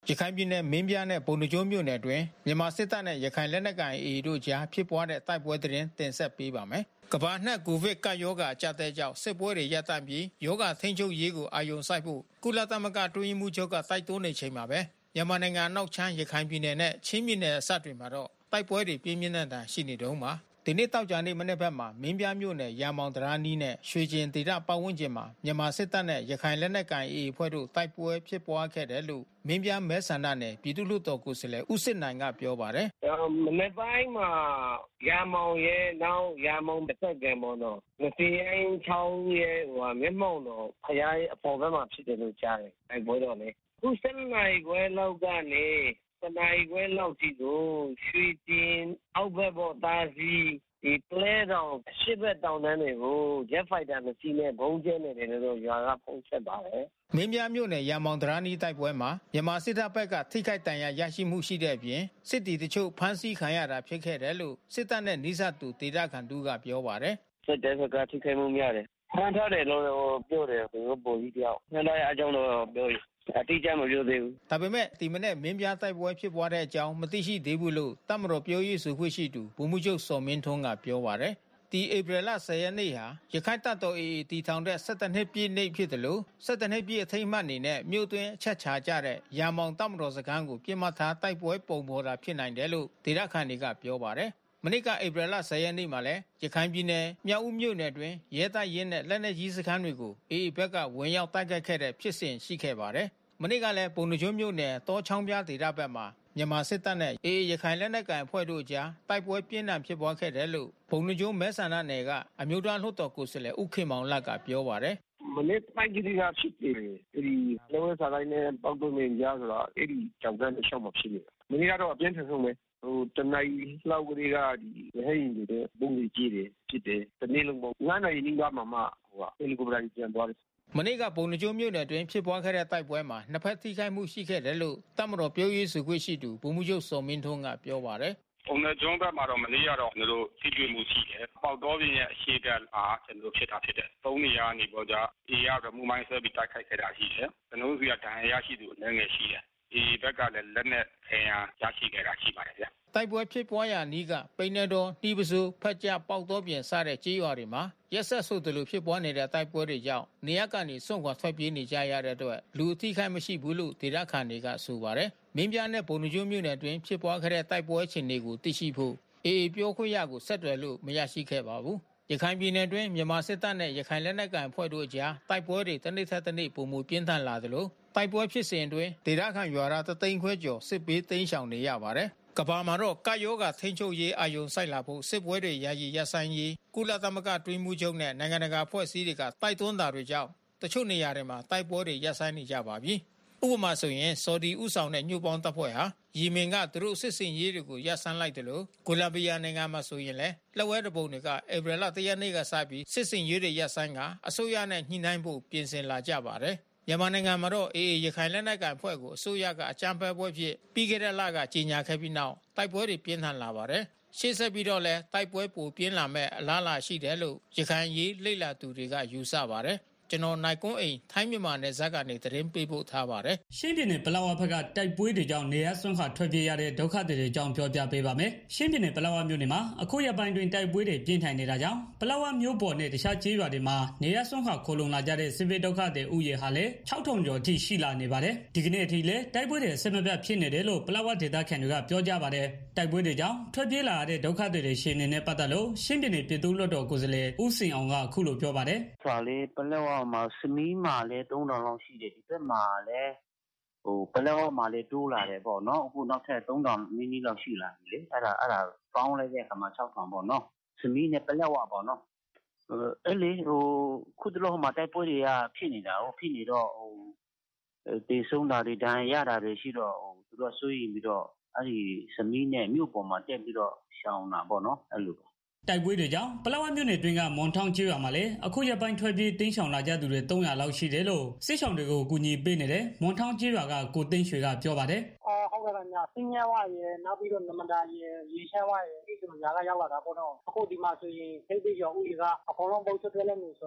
ရခိုင်ပြည်နယ်မင်းပြားနဲ့ပုံနှကျိုးမြို့နယ်တွင်မြန်မာစစ်တပ်နဲ့ရခိုင်လက်နက်ကိုင် အေအေ တို့ကြားဖြစ်ပွားတဲ့တိုက်ပွဲသတင်းတင်ဆက်ပေးပါမယ်။ကမ္ဘာနှံ့ကိုဗစ်ကပ်ရောဂါအကြတဲ့ကြောင့်စစ်ပွဲတွေရပ်တန့်ပြီးရောဂါထိန်းချုပ်ရေးကိုအာရုံစိုက်ဖို့ကုလသမဂ္ဂတွင်းမှုချုပ်ကတိုက်တွန်းနေချိန်မှာပဲမြန်မာနိုင်ငံနောက်ချမ်းရခိုင်ပြည်နယ်နဲ့ချင်းပြည်နယ်အစပ်တွေမှာတော့တိုက်ပွဲတွေပြင်းပြင်းထန်ထန်ရှိနေတုန်းပါဒီနေ့တောက်ကြနေ့မနေ့ဘက်မှာမင်းပြားမြို့နယ်ရာမောင်တရာနီးနဲ့ရွှေကျင်ဒေသပတ်ဝန်းကျင်မှာမြန်မာစစ်တပ်နဲ့ရခိုင်လက်နက်ကိုင် အေအေ ဖွဲ့တို့တိုက်ပွဲဖြစ်ပွားခဲ့တယ်လို့မင်းပြားမဲဆန္ဒနယ်ပြည်သူ့လွှတ်တော်ကိုယ်စားလှယ်ဦးစစ်နိုင်ကပြောပါတယ်မနေ့ပိုင်းမှာရာမောင်ရဲ့နောက်ရာမောင်တစ်ဆက်ကံပေါ့နော်ငစီအိမ်ချောင်းရဲ့ဟိုမျက်မှောက်တော့ဖရားရဲ့အပေါ်ဘက်မှာဖြစ်တယ်လို့ကြားတယ်တိုက်ပွဲတော့လေခုစနေနိုင်ခွဲလောက်ကနေစနေနိုင်ခွဲလောက်ထိကိုရွှေကျင်အောက်ဘက်ပေါ်သားစီဒီပလဲတောင်ရှစ်ဘက်တောင်တန်းတွေကို Jet Fighter မစီးနဲ့ဘုံကျဲနေတယ်လို့ရွာကဖုံးဆက်ပါတယ်မင်းပြမြို့နယ်ရာမောင်တရာနီးတိုက်ပွဲမှာမြန်မာစစ်တပ်ဘက်ကထိခိုက်ဒဏ်ရာရရှိမှုရှိတဲ့အပြင်စစ်တီတချို့ဖမ်းဆီးခံရတာဖြစ်ခဲ့တယ်လို့စစ်တပ်နဲ့နှိစပ်သူဒေသခံတူကပြောပါတယ်စစ်တပ်ဘက်ကထိခိုက်မှုများတယ်ဖမ်းထားတယ်လို့ပြောတယ်ဘယ်လိုပုံကြီးတယောက်ဖမ်းထားတဲ့အကြောင်းတော့ပြောရအတိအကျမပြောသေးဘူးဒါပေမဲ့ဒီမနေ့မင်းပြတိုက်ပွဲဖြစ်ပွားတဲ့အကြောင်းမသိရှိသေးဘူးလို့တပ်မတော်ပြောရေးဆိုခွင့်ရှိသူဗိုလ်မှူးချုပ်စော်မင်းထွန်းကပြောပါတယ်ဒီဧပြီလဆယ်ရက်နေ့ဟာရခိုင်တပ်တော် အေအေ တီထောင်တဲ့ဆယ့်တစ်နှစ်ပြည့်နေ့ဖြစ်တယ်လို့ဆယ့်တစ်နှစ်ပြည့်အထိမ်းအမှတ်အနေနဲ့မြို့တွင်းအချက်ချာကြတဲ့ရာမောင်တပ်မတော်စခန်းကိုပြစ်မှတ်ထားတိုက်ပွဲပုံပေါ်တာဖြစ်နိုင်တယ်လို့ဒေသခံတွေကပြောပါတယ်မနေ့ကဧပြီလဆယ်ရက်နေ့မှာလဲရခိုင်ပြည်နယ်မြောက်ဦးမြို့နယ်တွင်ရဲတပ်ရင်းနဲ့လက်နက်ကြီးစခန်းတွေကို အေအေ ဘက်ကဝင်ရောက်တိုက်ခိုက်ခဲ့တဲ့ဖြစ်စဉ်ရှိခဲ့ပါတယ်မနေ့ကလည်းပုံနှကျိုးမြို့နယ်တောချောင်းပြဒေသဘက်မှာမြန်မာစစ်တပ်နဲ့ အေအေ ရခိုင်လက်နက်ကိုင်အဖွဲ့တို့ကြားတိုက်ပွဲပြင်းထန်ဖြစ်ပွားခဲ့တယ်လို့ပုံနှကျိုးမဲဆန္ဒနယ်ကအမျိုးသားလွှတ်တော်ကိုယ်စားလှယ်ဦးခင်မောင်လတ်ကပြောပါတယ်မနေ့ပိုင်းကြီးကဖြစ်တယ်အဲဒီလောဝဲစာတိုင်းနဲ့ပေါက်သွင်းနေကြဆိုတော့အဲဒီကြောင်ကန်းတစ်လျှောက်မှာဖြစ်နေတယ်မနေ့ကတော့အပြင်းထန်ဆုံးပဲဟိုတနိုင်းလောက်ကလေးကဒီဟဲ့ရင်တွေပုံကြီးကြီးတယ်ဖြစ်တယ်ဒီနေ့လုံးငါးနိုင်နီးကမှမှဟိုကဟယ်လီကော်ပတာကြီးပြန်သွားတယ်မနေ့ကပုံနှကျိုးမြို့နယ်တွင်ဖြစ်ပွားခဲ့တဲ့တိုက်ပွဲမှာနှစ်ဖက်ထိခိုက်မှုရှိခဲ့တယ်လို့တပ်မတော်ပြောရေးဆိုခွင့်ရှိသူဗိုလ်မှူးချုပ်စော်မင်းထွန်းကပြောပါတယ်ပုံနှကျိုးဘက်မှာတော့မနေ့ကတော့ကျွန်တော်တို့ထိတွေ့မှုရှိတယ်ပေါက်တော်ပြင်းရဲ့အရှိတ်အားကျွန်တော်တို့ဖြစ်တာဖြစ်တယ်သုံးနေရာနေပေါ်ကြအေရတော့မူမိုင်းဆွဲပြီးတိုက်ခိုက်ခဲ့တာရှိတယ်ကျွန်တော်တို့ကဒဏ်ရာရရှိသူအနေငယ်ရှိတယ်ဒီဘက်ကလည်းလက်နက်ခဲယမ်းရရှိခဲ့တာရှိပါတယ်ဗျတိုက်ပွဲဖြစ်ပွားရာနီးကပိနေတော်နှီးပစိုးဖက်ကြပေါက်တော်ပြင်စတဲ့ကြေးရွာတွေမှာရက်ဆက်ဆိုသလိုဖြစ်ပွားနေတဲ့တိုက်ပွဲတွေကြောင့်နေရကနေစွန့်ခွာထွက်ပြေးနေကြရတဲ့အတွက်လူအထိခိုက်မရှိဘူးလို့ဒေသခံတွေကဆိုပါတယ်မင်းပြနဲ့ပုံနှကျိုးမြို့နယ်တွင်ဖြစ်ပွားခဲ့တဲ့တိုက်ပွဲအခြေအနေကိုသိရှိဖို့အေအေပြောခွင့်ရကိုဆက်သွယ်လို့မရရှိခဲ့ပါဘူးရခိုင်ပြည်နယ်တွင်မြန်မာစစ်တပ်နဲ့ရခိုင်လက်နက်ကိုင်အဖွဲ့တို့အကြားတိုက်ပွဲတွေတစ်နေ့ထက်တစ်နေ့ပုံမှုပြင်းထန်လာသလိုတိုက်ပွဲဖြစ်စဉ်အတွင်းဒေသခံရွာသားတသိန်းခွဲကျော်စစ်ပေးသိမ်းရှောင်နေရပါတယ်ကဘာမှာတော့ကာယောဂထိန်းချုပ်ရေးအာယုံစိုက်လာဖို့စစ်ပွဲတွေရည်ရည်ရပ်ဆိုင်ရေးကုလသမဂ္ဂတွင်းမှုချုပ်နဲ့နိုင်ငံတကာဖွဲ့စည်းတွေကတိုက်တွန်းတာတွေကြောင့်တချို့နေရာတွေမှာတိုက်ပွဲတွေရပ်ဆိုင်းနေကြပါပြီဥပမာဆိုရင်ဆော်ဒီဥဆောင်တဲ့ညှို့ပေါင်းတပ်ဖွဲ့ဟာယီမင်ကသူတို့စစ်စင်ရေးတွေကိုရပ်ဆိုင်းလိုက်တယ်လို့ကိုလံဘီယာနိုင်ငံမှာဆိုရင်လည်းလက်ဝဲတပုံတွေကဧပြီလတရက်နေ့ကစပြီးစစ်စင်ရေးတွေရပ်ဆိုင်းကအစိုးရနဲ့ညှိနှိုင်းဖို့ပြင်ဆင်လာကြပါတယ်မြန်မာနိုင်ငံမှာတော့အေအေရခိုင်လက်နက်ကိုင်ဖွဲ့ကိုအစိုးရကအကြမ်းဖက်ပွဲဖြစ်ပြီးခဲ့တဲ့လကကြေညာခဲ့ပြီးနောက်တိုက်ပွဲတွေပြင်းထန်လာပါတယ်။ရှေ့ဆက်ပြီးတော့လည်းတိုက်ပွဲပိုပြင်းလာမဲ့အလားအလာရှိတယ်လို့ရခိုင်ရေးလှိလာသူတွေကယူဆပါတယ်။ကျွန်တော်နိုင်ကွန်းအိမ်ထိုင်းမြန်မာနယ်စပ်ကနေသတင်းပေးပို့ထားပါတယ်။ရှင်းပြည်နယ်ပလောဝဘက်ကတိုက်ပွဲတွေကြောင့်နေရဆွမ်းခါထွက်ပြေးရတဲ့ဒုက္ခတွေကြောင့်ပြောပြပေးပါမယ်။ရှင်းပြည်နယ်ပလောဝမြို့နယ်မှာအခုရပိုင်းတွင်တိုက်ပွဲတွေပြင်းထန်နေတာကြောင့်ပလောဝမြို့ပေါ်နဲ့တခြားကျေးရွာတွေမှာနေရဆွမ်းခါခိုလုံလာကြတဲ့စစ်ဘေးဒုက္ခတွေဥယေဟာလည်း၆ထောင်ကျော်အထိရှိလာနေပါတယ်။ဒီကနေ့အထိလည်းတိုက်ပွဲတွေအဆက်မပြတ်ဖြစ်နေတယ်လို့ပလောဝဒေသခံတွေကပြောကြပါတယ်။တိုက်ပွဲတွေကြောင့်ထွက်ပြေးလာတဲ့ဒုက္ခတွေရှင်းနေပတ်သက်လို့ရှင်းပြည်နယ်ပြည်သူ့လွှတ်တော်ကိုယ်စားလှယ်ဦးစင်အောင်ကအခုလိုပြောပါတယ်။ဆာလေးပလောဝမှာစမီးမှာလည်းသုံးထောင်လောက်ရှိတယ်ဒီဘက်မှာလည်းဟိုပလောဝမှာလည်းတိုးလာတယ်ပေါ့နော်အခုနောက်ထပ်သုံးထောင်နီးနီးလောက်ရှိလာပြီလေအဲ့ဒါအဲ့ဒါပေါင်းလိုက်တဲ့အခါမှာ၆ထောင်ပေါ့နော်စမီးနဲ့ပလောဝပေါ့နော်အဲ့လေဟိုခုတလောမှာတိုက်ပွဲတွေကဖြစ်နေတာဟိုဖြစ်နေတော့ဟိုတေဆုံးတာတွေဒဏ်ရာရတာတွေရှိတော့ဟိုသူတို့ဆွေးရင်ပြီးတော့အဲ့ဒီစမီးနဲ့မြို့ပေါ်မှာတက်ပြီးတော့ရှောင်းတာပေါ့နော်အဲ့လိုတိုက်ပွဲတွေကြောင့်ပလောဝမြို့နယ်တွင်းကမွန်ထောင်ကျွော်မှာလည်းအခုရပိုင်းထွက်ပြေးတင်းရှောင်လာကြသူတွေ၃ရာလောက်ရှိတယ်လို့စစ်ရှောင်တွေကိုအကူအညီပေးနေတဲ့မွန်ထောင်ကျွော်ကကိုသိန်းရွှေကပြောပါတယ်။အော်ဟုတ်ကဲ့ခင်ဗျာစင်းရဲဝရေနောက်ပြီးတော့နမဒါရေရေချဲဝရေအဲ့ဒီမှာຢာကရောက်လာတာပေါ့နော်။အခုဒီမှာဆိုရင်ဖိတ်ပြီးရောဦးကြီးကအကုန်လုံးပုတ်ချွတ်ထွက်လိုက်လို့ဆိုရင်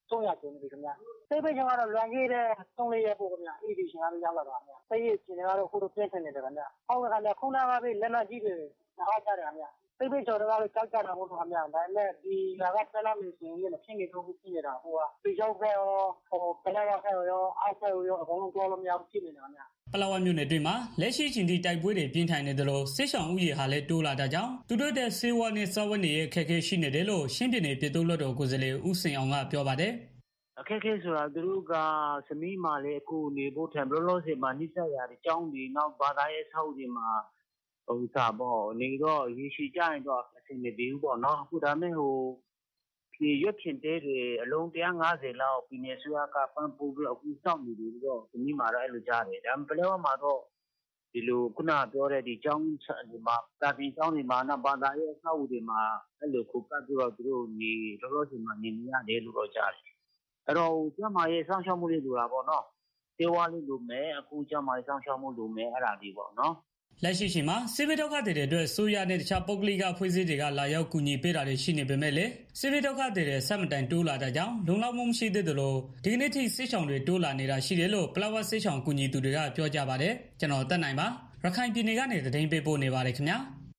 သုံးရာကျော်နေပြီခင်ဗျစိတ်ပိတ်ခြင်းကတော့လွန်ခဲ့တဲ့သုံးလေးရက်ပို့ခင်ဗျအေးဒီရှင်ကတော့ရောက်လာတာခင်ဗျစိတ်ရည်ရှင်ကတော့ခုတော့ပြည့်စင်နေတယ်ခင်ဗျဟုတ်ကဲ့ခင်ဗျခုနကပဲလက်မကြီးတွေအားကြတယ်ခင်ဗျစိတ်ပိတ်ကျော်တော့ကြောက်ကြတာဟုတ်ခင်ဗျဒါပေမဲ့ဒီကကဆက်လာလို့ရှင်ရဖြစ်နေတော့ဖြစ်နေတာဟိုကဒီရောက်ခဲ့ရောဟိုပလက်ရောက်ခဲ့ရောအားဆက်ရောအကုန်လုံးပြောလို့မရဘူးဖြစ်နေတာခင်ဗျပလောဝမြို့နယ်တွင်မှာလက်ရှိချိန်ထိတိုက်ပွဲတွေပြင်းထန်နေတယ်လို့စစ်ဆောင်ဥယေဟာလည်းတိုးလာတာကြောင့်သူတို့တဲ့စေဝါနဲ့စေဝတ်နေရဲ့အခက်အခဲရှိနေတယ်လို့ရှင်းပြနေပြည်သူ့လွှတ်တော်ကိုယ်စားလှယ်ဦးစင်အောင်ကပြောပါတယ်အခက်အခဲဆိုတာသူတို့ကစမီးမှာလည်းအခုနေဖို့ထံဘလောလောဆယ်မှာနှိစက်ရတယ်ကျောင်းဒီနောက်ဘာသာရေးဆောက်ဒီမှာဟိုစားပေါ့နေတော့ရေရှိကြရင်တော့အဆင်မပြေဘူးပေါ့နော်အခုဒါမဲ့ဟိုဒီရွက်ခင်တဲတွေအလုံးone hundred fiftyလောက်ပြည်နယ်ဆွေးကပန်းပိုးပြီးအခုစောင့်နေတယ်တော့ဒီနေ့မှာတော့အဲ့လိုကြားတယ်ဒါပေမဲ့ပလဲဝမှာတော့ဒီလိုခုနပြောတဲ့ဒီကျောင်းဒီမှာတာပင်ကျောင်းဒီမှာနောက်ဘာသာရေးအဆောက်အဦတွေမှာအဲ့လိုခုကပ်ပြီးတော့သူတို့နေလောလောဆယ်မှာနေနေရတယ်လို့တော့ကြားတယ်အဲ့တော့ကျမရဲ့စောင့်ရှောက်မှုတွေလိုတာပေါ့နော်တေဝါလေးလိုမယ်အခုကျမရဲ့စောင့်ရှောက်မှုလိုမယ်အဲ့ဒါလေးပေါ့နော်လက်ရှိချိန်မှာစစ်ဘေးဒုက္ခတွေအတွက်ဆိုရတဲ့တခြားပုဂ္ဂလိကအဖွဲ့အစည်းတွေကလာရောက်ကူညီပေးတာတွေရှိနေပေမဲ့လည်းစစ်ဘေးဒုက္ခတွေဆက်မတိုင်တိုးလာတဲ့ကြောင့်လုံလောက်မှုမရှိသေးသလိုဒီကနေ့ထိစစ်ဆောင်တွေတိုးလာနေတာရှိတယ်လို့ပလောဝစစ်ဆောင်ကူညီသူတွေကပြောကြပါတယ်ကျွန်တော်တက်နိုင်ပါရခိုင်ပြည်နယ်ကနေသတင်းပေးပို့နေပါတယ်ခင်ဗျာ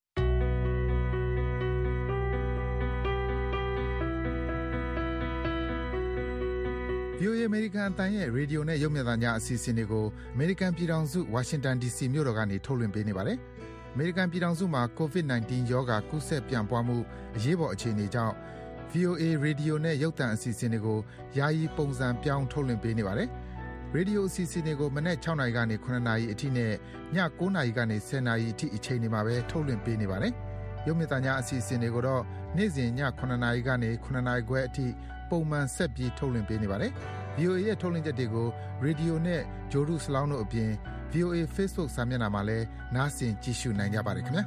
ဗီအိုအေ American အသံရဲ့ရေဒီယိုနဲ့ရုပ်မြင်သံကြားအစီအစဉ်တွေကို American ပြည်ထောင်စု Washington ဒီ စီ မြို့တော်ကနေထုတ်လွှင့်ပေးနေပါတယ်။ American ပြည်ထောင်စုမှာ ကိုဗစ် ၁၉ ရောဂါကူးစက်ပြန့်ပွားမှုအရေးပေါ်အခြေအနေကြောင့် ဗီအိုအေ ရေဒီယိုနဲ့ရုပ်သံအစီအစဉ်တွေကိုယာယီပုံစံပြောင်းထုတ်လွှင့်ပေးနေပါတယ်။ ရေဒီယိုအစီအစဉ်တွေကိုမနက်၆နာရီကနေ၇နာရီအထိနဲ့ည၉နာရီကနေ၁၀နာရီအထိအချိန်တွေမှာပဲထုတ်လွှင့်ပေးနေပါတယ်။ရုပ်မြင်သံကြားအစီအစဉ်တွေကိုတော့နေ့စဉ်ည၇နာရီကနေ၇နာရီခွဲအထိပုံမှန်ဆက်ပြီးထုတ်လွှင့်ပေးနေပါတယ်။ ဗီအိုအေရဲ့ထုတ်လွှင့်ချက်တွေကိုရေဒီယိုနဲ့ဂျိုဒူစလောင်းတို့အပြင် ဗီအိုအေ Facebook စာမျက်နှာမှာလည်းနားဆင်ကြည့်ရှုနိုင်ကြပါတယ်ခင်ဗျာ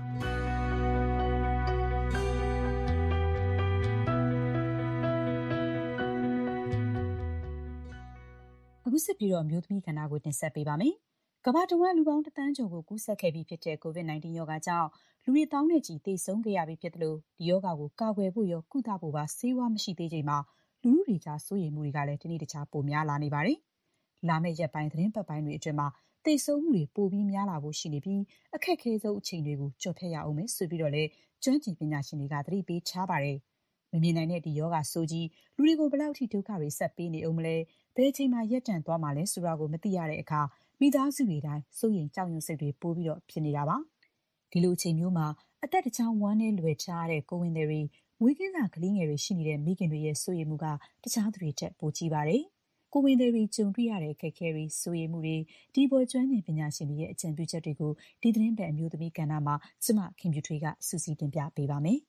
အခုဆက်ပြီးတော့မျိုးသမီးကဏ္ဍကိုတင်ဆက်ပေးပါမယ်။ကမ္ဘာတဝန်းလူပေါင်းတစ်သန်းကျော်ကိုကူးစက်ခဲ့ပြီးဖြစ်တဲ့ ကိုဗစ် ၁၉ ရောဂါကြောင့်လူတွေတောင်းနဲ့ချီသေဆုံးခဲ့ရပြီးဖြစ်တယ်လို့ဒီရောဂါကိုကာကွယ်ဖို့ရောကုသဖို့ပါဆေးဝါးမရှိသေးချိန်မှာလူလူတွေကြားစိုးရိမ်မှုတွေကလည်းတနေ့တခြားပိုများလာနေပါတယ်။လာမယ့်ရက်ပိုင်းသတင်းပတ်ပိုင်းတွေအတွင်းမှာသေဆုံးမှုတွေပိုပြီးများလာဖို့ရှိနေပြီးအခက်အခဲဆုံးအချိန်တွေကိုကျော်ဖြတ်ရအောင်မယ်ဆိုပြီးတော့လည်းကျွမ်းကျင်ပညာရှင်တွေကသတိပေးထားပါတယ်။မမြင်နိုင်တဲ့ဒီရောဂါဆိုးကြီးလူတွေကိုဘယ်လောက်ထိဒုက္ခတွေဆက်ပေးနေအောင်မလဲဘယ်အချိန်မှရပ်တန့်သွားမှာလဲဆိုတာကိုမသိရတဲ့အခါမိသားစုတွေတိုင်းစိုးရိမ်ကြောက်ရွံ့စိတ်တွေပိုပြီးတော့ဖြစ်နေတာပါ။ဒီလိုအချိန်မျိုးမှာအသက်တချောင်းဝမ်းနဲ့လွယ်ချတဲ့ကိုဝင်တွေမွေးကင်းစာကလေးငယ်တွေရှိနေတဲ့မိခင်တွေရဲ့စိုးရိမ်မှုကတခြားသူတွေထက်ပိုကြီးပါတယ်။ကိုဝင်တွေကြုံတွေ့ရတဲ့အခက်အခဲတွေစိုးရိမ်မှုတွေဒီပေါ်ကျွမ်းကျင်ပညာရှင်တွေရဲ့အကြံပြုချက်တွေကိုဒီသတင်းပတ်အမျိုးသမီးကဏ္ဍမှာကျမခင်ဗျူထွေးကစူးစီးတင်ပြပေးပါမယ်။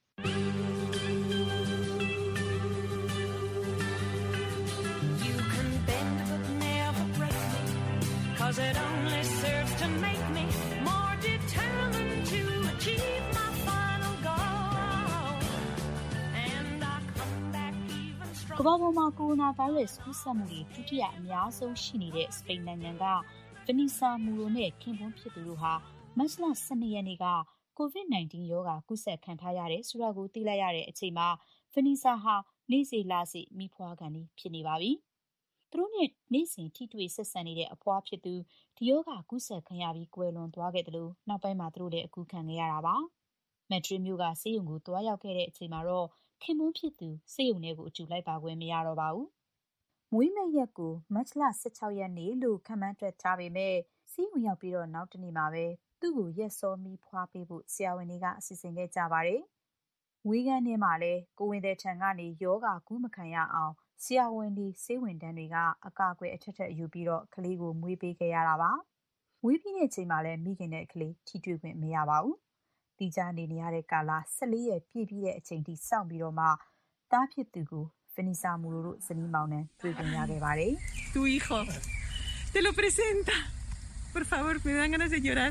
Cause it only serves to make me more determined to achieve my final goal. And I come back even stronger. ကမ္ဘာပေါ်မှာကိုရိုနာဗိုင်းရပ်စ်ကူးစက်မှုတွေဒုတိယအများဆုံးရှိနေတဲ့စပိန်နိုင်ငံကဗနီဆာမူရိုနဲ့ခင်ပွန်းဖြစ်သူတို့ဟာမတ်လ၁၂ရက်နေ့ကကိုဗစ် ၁၉ ရောဂါကူးစက်ခံထားရတယ်ဆိုတာကိုသိလိုက်ရတဲ့အချိန်မှာဗနီဆာဟာနေ့စဉ်လစဉ်မိဖွားကန်ဖြစ်နေပါပြီ။သူတို့နဲ့နေ့စဉ်ထိတွေ့ဆက်ဆံနေတဲ့အဖွားဖြစ်သူဒီယောဂကူးစက်ခံရပြီးကွယ်လွန်သွားခဲ့တယ်လို့နောက်ပိုင်းမှာသူတို့လည်းအကူခံခဲ့ရတာပါ။မက်ဒရစ်မြို့ကဆေးရုံကိုတွားရောက်ခဲ့တဲ့အချိန်မှာတော့ခင်ပွန်းဖြစ်သူဆေးရုံထဲကိုအတူလိုက်ပါခွင့်မရတော့ပါဘူး။မွေးမဲ့ရက်ကိုမတ်လ၁၆ရက်နေ့လို့ခန့်မှန်းတွက်ထားပေမဲ့ဆေးရုံရောက်ပြီးတော့နောက်တနေ့မှာပဲသူ့ကိုရက်စောမီးဖွားပေးဖို့ဆရာဝန်တွေကအစီအစဉ်ခဲ့ကြပါတယ်။ဝေးကန်းထဲမှာလည်းကိုဝင်တဲ့ထံကနေယောဂကူးမခံရအောင်ဆရာဝန်ဒီဆေးဝန်တန်းတွေကအကာအကွယ်အထက်ထက်ယူပြီးတော့ကလေးကိုမွေးပေးခဲ့ရတာပါ။မွေးပြီးတဲ့အချိန်မှာလည်းမိခင်နဲ့ကလေးထိတွေ့ခွင့်မရပါဘူး။တီးခြားနေနေရတဲ့ကာလ၁၄ရက်ပြည့်ပြီးတဲ့အချိန်ထိစောင့်ပြီးတော့မှသားဖြစ်သူကိုဗနီဆာမူရိုတို့ဇနီးမောင်နှံတွေ့ခွင့်ရခဲ့ပါတယ်။ Tu hijo te lo presenta. Por favor, me dan ganas de llorar.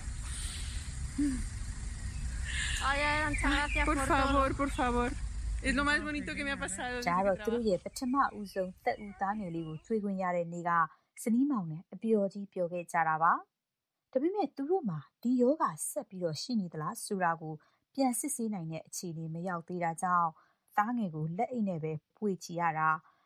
Ay, muchas gracias por favor, por favor.Es lo más bonito que me ha pasado. ဒါတော့သူတို့ရဲ့ပထမဦးဆုံးတက်ဦးသားငယ်လေးကိုတွေ့ခွင့်ရတဲ့နေ့ကဇနီးမောင်နဲ့အပျော်ကြီးပျော်ခဲ့ကြတာပါ။ဒါပေမဲ့သူတို့မှာဒီယောဂဆက်ပြီးတော့ရှိနေသလားဆိုတာကိုပြန်စစ်ဆေးနိုင်တဲ့အခြေအနေမရောက်သေးတာကြောင့်သားငယ်ကိုလက်အိတ်နဲ့ပဲပွေချီရတာ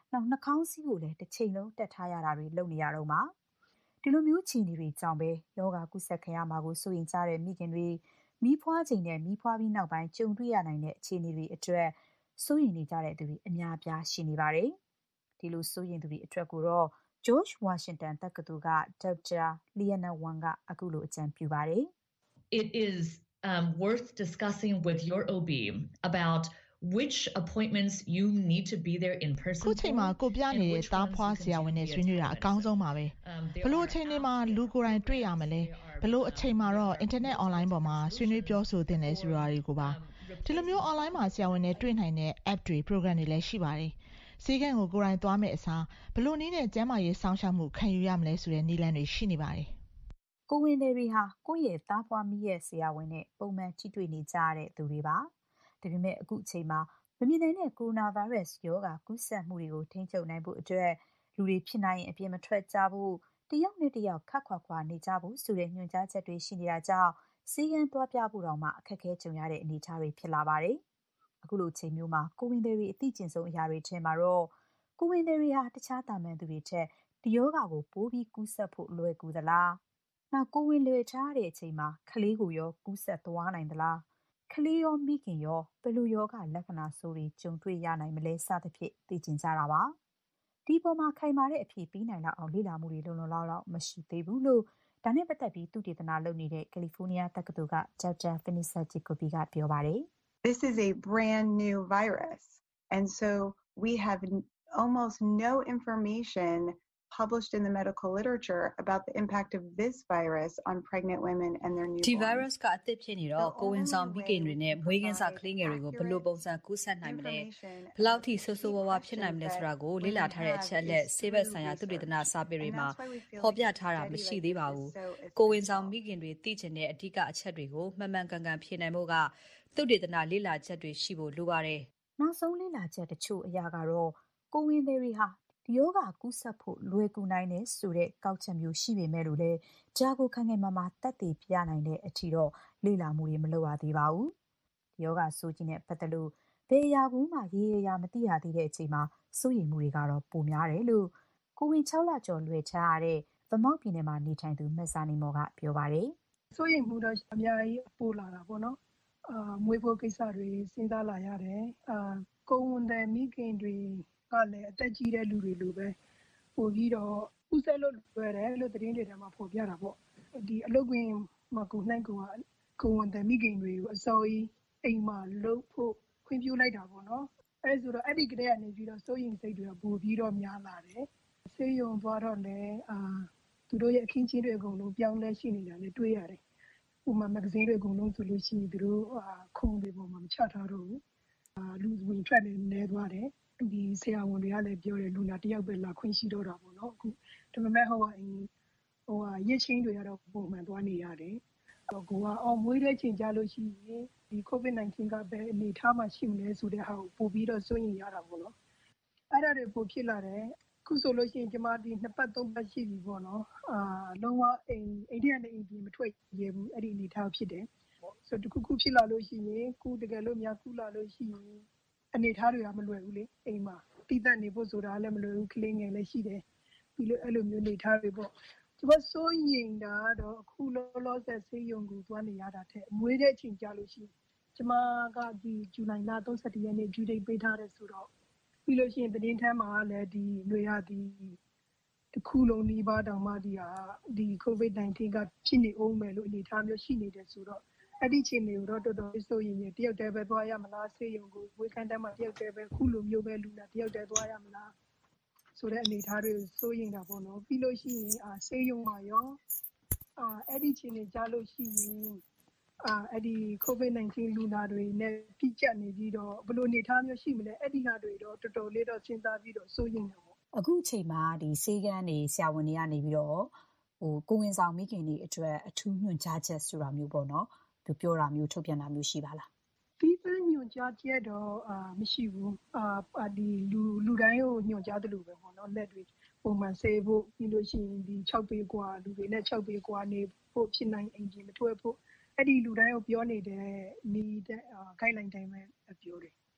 နောက်နှာခေါင်းစည်းကိုလည်းတစ်ချိန်လုံးတက်ထားရတာတွေလုပ်နေရတော့မှာဒီလိုမျိုးခြေနေတွေကြောင့်ပဲယောဂကုဆက်ခံရမှာကိုစိုးရင်ကြတဲ့မိခင်တွေမိဖွားချိန်နဲ့မိဖွားပြီးနောက်ပိုင်းကြုံတွေ့ရနိုင်တဲ့အခြေအနေတွေအတွက်စိုးရင်နေကြတဲ့သူတွေအများပြားရှိနေပါတယ်ဒီလိုစိုးရင်သူတွေအတွက်ကိုတော့ George Washington တက္ကသိုလ်ကဒေါက်တာ Liana Wang ကအခုလိုအကြံပြုပါတယ် It is um, worth discussing with your O B about which appointments you need to be there in person ခုချိန်မှာကိုပြနေတဲ့သားဖွားဆရာဝန်နဲ့ဆွေးနွေးတာအကောင်းဆုံးပါပဲဘလို့အချိန်တွေမှာလူကိုယ်တိုင်တွေ့ရမလဲဘလို့အချိန်မှာတော့ internet online ပေါ်မှာဆွေးနွေးပြောဆိုသင့်တယ်ဆိုတာတွေကိုပါဒီလိုမျိုး online မှာဆရာဝန်နဲ့တွေ့နိုင်တဲ့ app တွေ program တွေလည်းရှိပါတယ်စေကံကိုကိုယ်တိုင်သွားမဲ့အစားဘလို့နည်းနဲ့ကျန်းမာရေးစောင့်ရှောက်မှုခံယူရမလဲဆိုတဲ့နည်းလမ်းတွေရှိနေပါတယ်ကိုဝင်တွေဟာကိုယ့်ရဲ့သားဖွားမိရဲ့ဆရာဝန်နဲ့ပုံမှန်ထိတွေ့နေကြရတဲ့သူတွေပါဒါပေမဲ့အခုအချိန်မှာမမြင်နိုင်တဲ့ကိုရိုနာဗိုင်းရပ်စ်ရောဂါကူးစက်မှုတွေကိုထိန်းချုပ်နိုင်ဖို့အတွက်လူတွေဖြစ်နိုင်ရင်အပြင်မထွက်ကြဖို့တယောက်နဲ့တယောက်ခတ်ခွာခွာနေကြဖို့ဆိုတဲ့ညွှန်ကြားချက်တွေရှိနေတာကြောင့်စီးကန်းသွားပြဖို့တောင်မှအခက်အခဲကြုံရတဲ့အနေအထားတွေဖြစ်လာပါတယ်အခုလိုချိန်မျိုးမှာကိုဝင်တွေအသိကျင်ဆုံးအရာတွေထဲမှာတော့ကိုဝင်တွေဟာတခြားတာမန်သူတွေထက်ဒီယောဂါကိုပိုပြီးကူးစက်ဖို့လွယ်ကူသလားနောက်ကိုဝင်လွယ်ထားတဲ့အချိန်မှာခလေးကိုရောကူးစက်သွားနိုင်သလားခလေးရောမိခင်ရောဘယ်လိုယောဂလက္ခဏာဆိုတွေကြုံတွေ့ရနိုင်မလဲစသဖြင့်သိကျင်ကြတာပါဒီပေါ်မှာခိုင်မာတဲ့အဖြစ်ပြီးနိုင်လောက်အောင်လေ့လာမှုတွေလုံလုံလောက်လောက်မရှိသေးဘူးလို့ဒါနဲ့ပတ်သက်ပြီးသုတေသနလုပ်နေတဲ့ကယ်လီဖိုးနီးယားတက္ကသိုလ်ကဒေါက်တာ Vanessa Jacobi ကပြောပါတယ် This is a brand new virus and so we have almost no information published in the medical literature about the impact of this virus on pregnant women and their newborns. ဒီ virus ကအသစ်ဖြစ်နေတော့ကိုဝင်ဆောင်မိခင်တွေနဲ့မွေးကင်းစကလေးငယ်တွေကိုဘယ်လိုပုံစံကူးစက်နိုင်မလဲဘယ်လောက်ထိဆိုးဆိုးဝါးဝါဖြစ်နိုင်မလဲဆိုတာကိုလေ့လာထားတဲ့အချက်အလက်ဆေးဘက်ဆိုင်ရာသုတေသနစာပေတွေမှာဖော်ပြထားတာမရှိသေးပါဘူးကိုဝင်ဆောင်မိခင်တွေသိချင်တဲ့အဓိကအချက်တွေကိုမှန်မှန်ကန်ကန်ဖြေနိုင်ဖို့ကသုတေသနလေ့လာချက်တွေရှိဖို့လိုပါတယ်နောက်ဆုံးလေ့လာချက်တချို့အရာကတော့ကိုဝင်တွေဟာဒီယောဂကူးစက်ဖို့လွယ်ကူနိုင်တဲ့ဆိုတဲ့ကောက်ချက်မျိုးရှိပေမဲ့လို့လည်းဂျာကိုခိုင်ခိုင်မာမာတက်တည်ပြနိုင်တဲ့အထီတော့လေ့လာမှုတွေမလုပ်ရသေးပါဘူးဒီယောဂဆိုကြီးနဲ့ပတ်သက်လို့ဘယ်အရာကူမှရေးရရမသိရသေးတဲ့အချိန်မှာစိုးရိမ်မှုတွေကတော့ပိုများတယ်လို့ကိုဝင်၆လကျော်လွယ်ချရတဲ့ဗမောက်ပြည်နယ်မှာနေထိုင်သူမက်ဆာနီမော်ကပြောပါတယ်စိုးရိမ်မှုတော့အများကြီးပိုလာတာပေါ့နော်အာမွေးဖို့ကိစ္စတွေစဉ်းစားလာရတယ်အာကိုဝန်တဲ့မိခင်တွေကလည်းအသက်ကြီးတဲ့လူတွေလိုပဲပို့ပြီးတော့ဥဆက်လို့လွယ်တယ်လို့သတင်းတွေထဲမှာဖော်ပြတာပေါ့ဒီအလုပ်ကွင်းမှာကိုနှိုင်းကိုကကိုဝန်တဲ့မိခင်တွေကိုအစိုးရအိမ်မှာလုပ်ဖို့ခွင့်ပြုလိုက်တာပေါ့နော်အဲဆိုတော့အဲ့ဒီကလေးကနေပြီးတော့စိုးရိမ်စိတ်တွေကပို့ပြီးတော့များလာတယ်ဆေးရုံသွားတော့လည်းအာသူတို့ရဲ့အခင်းချင်းတွေအကုန်လုံးပြောင်းလဲရှိနေတာလည်းတွေ့ရတယ်ဥပမာမဂ္ဂဇင်းတွေအကုန်လုံးဆိုလို့ရှိရင်သူတို့ခုံတွေပေါ်မှာမချထားတော့ဘူးအာလူဝင်ထွက်နေနေသွားတယ်ဒီဆရာဝန်တွေကလည်းပြောတယ်လူနာတယောက်ပဲလာခွင့်ရှိတော့တာပေါ့နော်အခုဒါပေမဲ့ဟိုဟာဟိုဟာရစ်ချင်းတွေကတော့ပုံမှန်သွားနေရတယ်ဟိုကအော်မွေးတဲ့ချိန်ကြလို့ရှိရင်ဒီ COVID nineteen ကပဲအနေထားမှရှိမလဲဆိုတဲ့ဟာကိုပို့ပြီးတော့စိုးရင်ရတာပေါ့နော်အဲ့ဒါတွေပို့ဖြစ်လာတယ်ခုဆိုလို့ရှိရင်ကျမဒီနှစ်ပတ်သုံးပတ်ရှိပြီပေါ့နော်အာလုံးဝအိမ်အိန္ဒိယနဲ့အိန္ဒိယမထွက်ရဘူးအဲ့ဒီအနေထားဖြစ်တယ်ဆိုတော့တခုခုဖြစ်လာလို့ရှိရင်ခုတကယ်လို့များခုလာလို့ရှိရင်အနေထားတွေကမလွယ်ဘူးလေအိမ်မှာတည်တတ်နေဖို့ဆိုတာလည်းမလွယ်ဘူးကလေးငယ်လည်းရှိတယ်ပြီးလို့အဲ့လိုမျိုးအနေထားတွေပေါ့ကျမစိုးရင်တာတော့အခုလောလောဆယ်ဆေးရုံကိုသွားနေရတာတဲ့မွေးတဲ့အချိန်ကြာလို့ရှိရင်ကျမကဒီဇူလိုင်လ၃၁ရက်နေ့ဂျူဒိတ်ပေးထားတယ်ဆိုတော့ပြီးလို့ရှိရင်သတင်းထမ်းမှာလည်းဒီຫນွေရသည်တစ်ခုလုံးနီးပါးတောင်မှဒီဟာဒီ COVID nineteen ကဖြစ်နေအောင်မယ်လို့အနေထားမျိုးရှိနေတယ်ဆိုတော့အဲ့ဒီချိန်တွေကိုတော့တော်တော်လေးစိုးရင်တယောက်တည်းပဲသွားရမလားဆေးရုံကိုဝေခန်းတန်းမှာတယောက်တည်းပဲခုလိုမျိုးပဲလူနာတယောက်တည်းသွားရမလားဆိုတဲ့အနေထားတွေစိုးရင်တာပေါ့နော်ပြီးလို့ရှိရင်အာဆေးရုံမှာရောအာအဲ့ဒီချိန်တွေကြားလို့ရှိရင်အာအဲ့ဒီ COVID nineteen လူနာတွေနဲ့ပြည့်ကျက်နေပြီးတော့ဘယ်လိုအနေထားမျိုးရှိမလဲအဲ့ဒီဟာတွေတော့တော်တော်လေးတော့စဉ်းစားပြီးတော့စိုးရင်တယ်ပေါ့အခုအချိန်မှာဒီဆေးကန်းတွေဆရာဝန်တွေကနေပြီးတော့ဟိုကိုဝင်ဆောင်မိခင်တွေအတွက်အထူးညွှန်ကြားချက်ဆိုတာမျိုးပေါ့နော်သူပြောတာမျိုးထုတ်ပြန်တာမျိုးရှိပါလားဒီပန်းညွှန်ကြားချက်တော့အာမရှိဘူးအာဒီလူလူတိုင်းကိုညွှန်ကြားတယ်လို့ပဲပေါ့နော်လက်တွေပုံမှန်ဆေးဖို့ပြီးလို့ရှိရင်ဒီ၆ပေกว่าလူတွေနဲ့၆ပေกว่าနေဖို့ဖြစ်နိုင်အင်ဂျင်မထွက်ဖို့အဲ့ဒီလူတိုင်းကိုပြောနေတဲ့နေတဲ့ guideline တိုင်းပဲပြောတယ်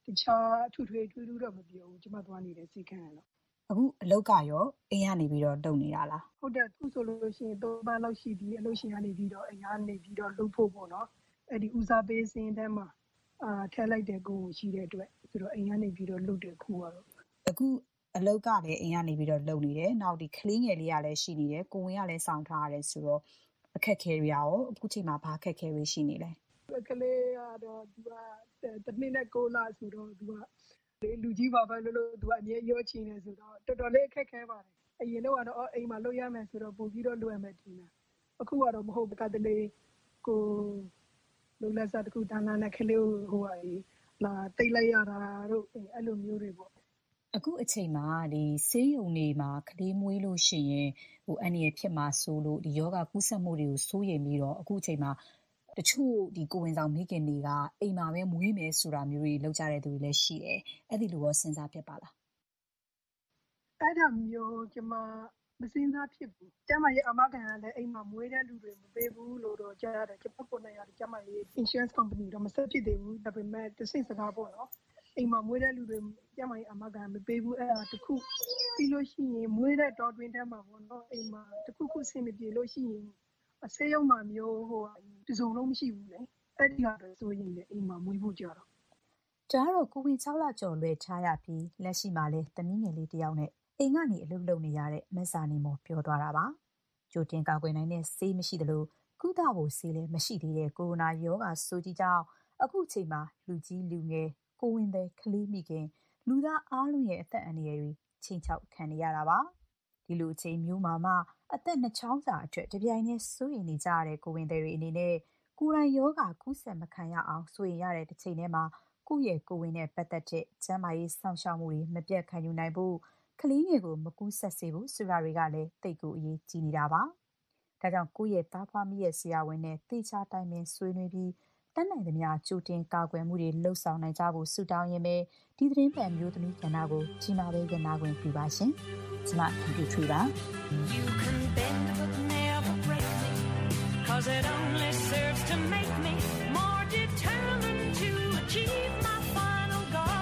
တခြားအထွေထွေထွေးထူးတော့မပြောဘူးကျမသွားနေတဲ့စီကံကတော့အခုအလောက်ကရောအိမ်ကနေပြီးတော့လုပ်နေတာလားဟုတ်တယ်သူဆိုလို့ရှိရင်သုံးပတ်လောက်ရှိပြီးအလုပ်ရှင်ကနေပြီးတော့အိမ်ကနေပြီးတော့လုပ်ဖို့ပေါ့နော်အဲ့ဒီဦးစားပေးစင်းထဲမှာအာထည့်လိုက်တဲ့ကိုရှိတဲ့အတွက်ဆိုတော့အိမ်ကနေပြီးတော့လုပ်တဲ့ခုကတော့အခုအလောက်ကလည်းအိမ်ကနေပြီးတော့လုပ်နေတယ်နောက်ဒီကလေးငယ်လေးကလည်းရှိနေတယ်ကိုဝင်ကလည်းစောင့်ထားရတယ်ဆိုတော့အခက်ခဲတွေရောအခုချိန်မှာဘာအခက်ခဲတွေရှိနေလဲကလေးကတော့သူကတနည်းနဲ့ကိုလာဆိုတော့သူကလူကြီးပါပဲလို့လို့သူကအမြဲရောချင်နေဆိုတော့တော်တော်လေးအခက်ခဲပါတယ်အရင်တော့ကတော့အိမ်မှာလုပ်ရမယ်ဆိုတော့ပို့ပြီးတော့လွယ်မယ်ထင်တယ်အခုကတော့မဟုတ်ဘူးကတလေကိုလုံလက်စားတခုတန်းလာနဲ့ကလေးဟိုဟာလာတိတ်လိုက်ရတာတို့အဲ့လိုမျိုးတွေပေါ့အခုအချိန်မှာဒီဆေးရုံတွေမှာကလေးမွေးလို့ရှိရင်ဟိုအန်ရဖြစ်မှာဆိုလို့ဒီယောဂကူးစက်မှုတွေကိုစိုးရိမ်ပြီးတော့အခုအချိန်မှာတချို့ဒီကိုဝင်ဆောင်မိခင်တွေကအိမ်မှာပဲမွေးမယ်ဆိုတာမျိုးတွေလောက်ကြတဲ့သူတွေလည်းရှိတယ်အဲ့ဒီလိုရောစဉ်းစားဖြစ်ပါလားအဲ့ဒါမျိုးကျမမစဉ်းစားဖြစ်ဘူးကျမရဲ့အမကန်ကလည်းအိမ်မှာမွေးတဲ့လူတွေမပေးဘူးလို့တော့ကြားရတယ်ကျမကိုနေရတယ်ကျမရဲ့ insurance company တော့မဆက်ဖြစ်သေးဘူးဒါပေမဲ့တစိမ့်စကားပေါ့နော်အိမ်မှာမွေးတဲ့လူတွေကျမရဲ့အမကန်မပေးဘူးအဲ့ဒါတခုပြီးလို့ရှိရင်မွေးတဲ့တော်တွင်ထဲမှာပေါ့နော်အိမ်မှာတခုခုဆင်မပြေလို့ရှိရင်အဆေးရုံမှာမျိုးဟိုတစုံလုံးမရှိဘူးလေအဲ့ဒီကတော့ဆိုရင်လေအိမ်မှာမွေးဖို့ကြတော့ဒါကတော့ကိုဝင်၆လကျော်လွယ်ချရပြီးလက်ရှိမှာလဲတမီးငယ်လေးတယောက်နဲ့အိမ်ကနေအလုပ်လုပ်နေရတဲ့မက်စာနီမောပြောသွားတာပါကြိုတင်ကာကွယ်နိုင်တဲ့ဆေးမရှိသလိုကုသဖို့ဆေးလည်းမရှိသေးတဲ့ကိုရိုနာရောဂါဆိုးကြီးကြောင့်အခုချိန်မှာလူကြီးလူငယ်ကိုဝင်တဲ့ကလေးမိခင်လူသားအားလုံးရဲ့အသက်အန္တရာယ်တွေချိန်ချောက်ခံနေရတာပါဒီလိုအချိန်မျိုးမှာမှအသက်နှစ်ချောင်းစာအတွက်တပြိုင်တည်းစိုးရိမ်နေကြရတဲ့ကိုဝင်တွေအနေနဲ့ကိုယ်တိုင်ယောဂကူးစက်မခံရအောင်စိုးရိမ်ရတဲ့တစ်ချိန်တည်းမှာကိုယ့်ရဲ့ကိုဝင်နဲ့ပတ်သက်တဲ့ကျန်းမာရေးစောင့်ရှောက်မှုတွေမပြတ်ခံယူနိုင်ဖို့ကလေးငယ်ကိုမကူးဆက်စေဖို့ဆိုတာတွေကလည်းတိတ်ကိုအရေးကြီးနေတာပါ။ဒါကြောင့်ကိုယ့်ရဲ့သားဖွားမိရဲ့ဆရာဝန်နဲ့တေချာတိုင်ပင်ဆွေးနွေးပြီးတတ်နိုင်သမျှကြိုတင်ကာကွယ်မှုတွေလှုပ်ဆောင်နိုင်ကြဖို့ဆုတောင်းရင်းပဲဒီသတင်းပတ်မျိုးသမီးကဏ္ဍကိုကြီးမားပဲရနာခွင့်ပြုပါရှင်။ကျွန်မခင်ဗျထွေးပါ You can bend but never break me cause it only serves to make me more determined to achieve my final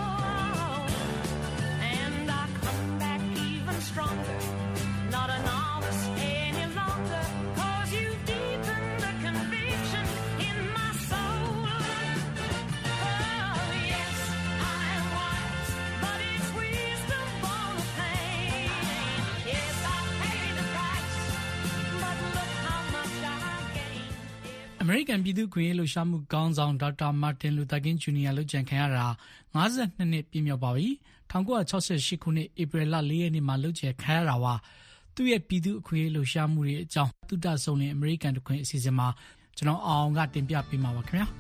goal and I come back even stronger not a novice any longer cause you deepen the conviction in my soul oh yes I'm wise but it's wisdom for the pain yes I pay the price but look how much I gain American ပြည်သူ့ခွင့်ရေးလှုပ်ရှားမှုခေါင်းဆောင်ဒေါက်တာမာတင်လူသာကင်းဂျူနီယာလုပ်ကြံခံရတာ၅၂နှစ်ပြည့်မြောက်ပါပြီ၁၉၆၈ခုနှစ်ဧပြီလ၄ရက်နေ့မှာလုပ်ကြံခံရတာပါသူ့ရဲ့ပြည်သူ့အခွင့်အရေးလှုပ်ရှားမှုတွေအကြောင်းသုတဆုံးလင် American တခွင်အစီအစဉ်မှာကျွန်တော်အောင်ကတင်ပြပေးမှာပါခင်ဗျာ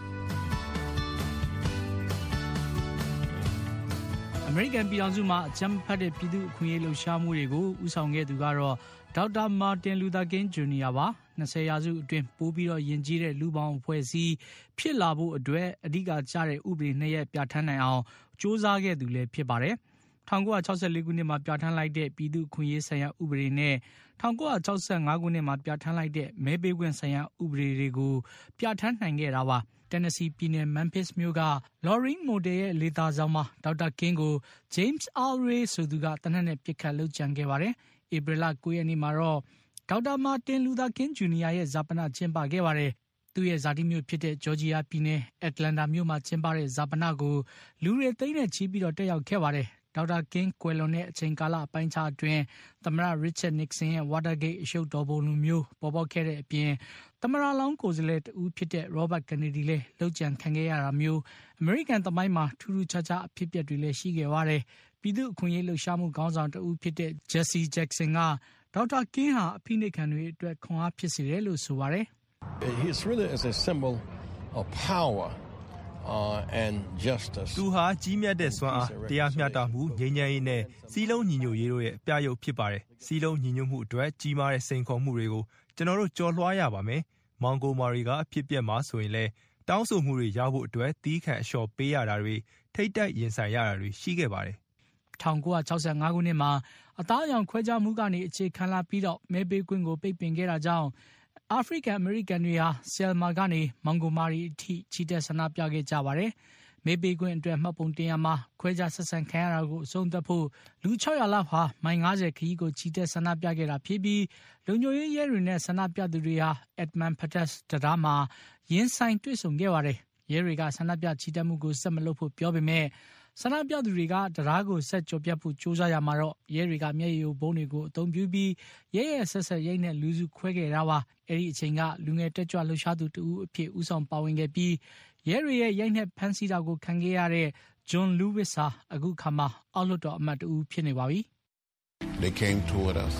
American ပြည်ထောင်စုမှာအကြမ်းဖက်တဲ့ပြည်သူ့အခွင့်အရေးလှုပ်ရှားမှုတွေကိုဦးဆောင်ခဲ့သူကတော့ဒေါက်တာမာတင်လူသာကင်းဂျူနီယာပါ၂၀ရာစုအတွင်းပိုးပြီးတော့ယဉ်ကျေးတဲ့လူပေါင်းအဖွဲ့အစည်းဖြစ်လာဖို့အတွက်အဓိကကျတဲ့ဥပဒေနှစ်ရပ်ပြဋ္ဌာန်းနိုင်အောင်စ조사ခဲ့သူလည်းဖြစ်ပါတယ်၁၉၆၄ခုနှစ်မှာပြဋ္ဌာန်းလိုက်တဲ့ပြည်သူ့အခွင့်အရေးဆိုင်ရာဥပဒေနဲ့၁၉၆၅ခုနှစ်မှာပြဋ္ဌာန်းလိုက်တဲ့မဲပေးခွင့်ဆိုင်ရာဥပဒေတွေကိုပြဋ္ဌာန်းနိုင်ခဲ့တာပါTennessee ပြည်နယ် Memphis မြို့က Lauren Model ရဲ့လေသာဆောင်မှာဒေါက်တာကင်းကို James Alray ဆိုသူကတနက်နဲ့ပြစ်ခတ်လုပ်ကြံခဲ့ပါတယ်။ဧပြီလ၉ရက်နေ့မှာတော့ဒေါက်တာမာတင်လူသာကင်းဂျူနီယာရဲ့ဇာပနကျင်းပခဲ့ပါတယ်။သူ့ရဲ့ဇာတိမြို့ဖြစ်တဲ့ဂျော်ဂျီယာပြည်နယ် Atlanta မြို့မှာကျင်းပတဲ့ဇာပနကိုလူတွေသိန်းနဲ့ချီပြီးတော့တက်ရောက်ခဲ့ပါတယ်။ဒေါက်တာကင်းကွယ်လွန်တဲ့အချိန်ကာလအပိုင်းခြားအတွင်းသမ္မတ Richard Nixon ရဲ့ Watergate အရှုပ်တော်ပုံလိုမျိုးပေါ်ပေါက်ခဲ့တဲ့အပြင်သမ္မတလောင်းကိုယ်စားလှယ်တူဖြစ်တဲ့ Robert Kennedy လည်းလှုပ်ကြံခံခဲ့ရတာမျိုး American သမိုင်းမှာထူးထူးခြားခြားအဖြစ်အပျက်တွေလည်းရှိခဲ့ပါတယ်။ပြည်သူ့အခွင့်အရေးလှုပ်ရှားမှုခေါင်းဆောင်တူဖြစ်တဲ့ Jesse Jackson ကဒေါက်တာကင်းဟာအဖိနှိပ်ခံတွေအတွက်ခွန်အားဖြစ်စေတယ်လို့ဆိုပါတယ်။ He is really as a symbol of power.Uh, and justice သူဟာကြီးမြတ်တဲ့စွမ်းအားတရားမျှတမှုငြိမ်းချမ်းရေးနဲ့စီးလုံးညီညွတ်ရေးတို့ရဲ့အပြရုပ်ဖြစ်ပါတယ်စီးလုံးညီညွတ်မှုအတွက်ကြီးမားတဲ့စိန်ခေါ်မှုတွေကိုကျွန်တော်တို့ကြော်လွှားရပါမယ်မောင်ကိုမာရီကအဖြစ်ပြက်မှာဆိုရင်လည်းတောင်းဆိုမှုတွေရဖို့အတွက်တီးခန့်အလျှော်ပေးရတာတွေထိတ်တိုက်ရင်ဆိုင်ရတာတွေရှိခဲ့ပါတယ်၁၉၆၅ခုနှစ်မှာအသားအရောင်ခွဲခြားမှုကနေအခြေခံလာပြီးတော့မဲပေးခွင့်ကိုပိတ်ပင်ခဲ့တာကြောင့်အာဖရိကန်အမေရိကန်တွေဟာဆယ်မာကနေမောင်ဂိုမာရီအထိချီတက်ဆန္ဒပြခဲ့ကြပါတယ်မေပေကွင်းအတွက်မှတ်ပုံတင်ရမှာခွဲခြားဆက်ဆံခံရတာကိုအဆုံးသတ်ဖို့လူ၆ရာလောက်ဟာမိုင်၅၀ခရီးကိုချီတက်ဆန္ဒပြခဲ့တာဖြစ်ပြီးလုံခြုံရေးရဲတွေနဲ့ဆန္ဒပြသူတွေဟာ Edmund Pettus တရားမှာရင်းဆိုင်တွေ့ဆုံခဲ့ပါတယ်ရဲတွေကဆန္ဒပြချီတက်မှုကိုဆက်မလုပ်ဖို့ပြောပေမဲ့ဆန္ဒပြသူတွေကတရားကိုဆက်ကြော်ပြတ်ဖို့ကြိုးစားရမှာတော့ရဲတွေကမျက်ရည်ဘုံတွေကိုအသုံးပြုပြီးရဲရဲဆက်ဆက်ရိတ်နဲ့လူစုခွဲခဲ့တာပါအဲ့ဒီအချိန်ကလူငယ်တက်ကြွလှုပ်ရှားသူတူအဖြစ်ဦးဆောင်ပါဝင်ခဲ့ပြီးရဲတွေရဲ့ရိုက်နှက်ဖမ်းဆီးတာကိုခံခဲ့ရတဲ့ John Lewis ဟာအခုခါမှာအောက်လွှတ်တော်အမတ်တူဖြစ်နေပါပြီ They came toward us,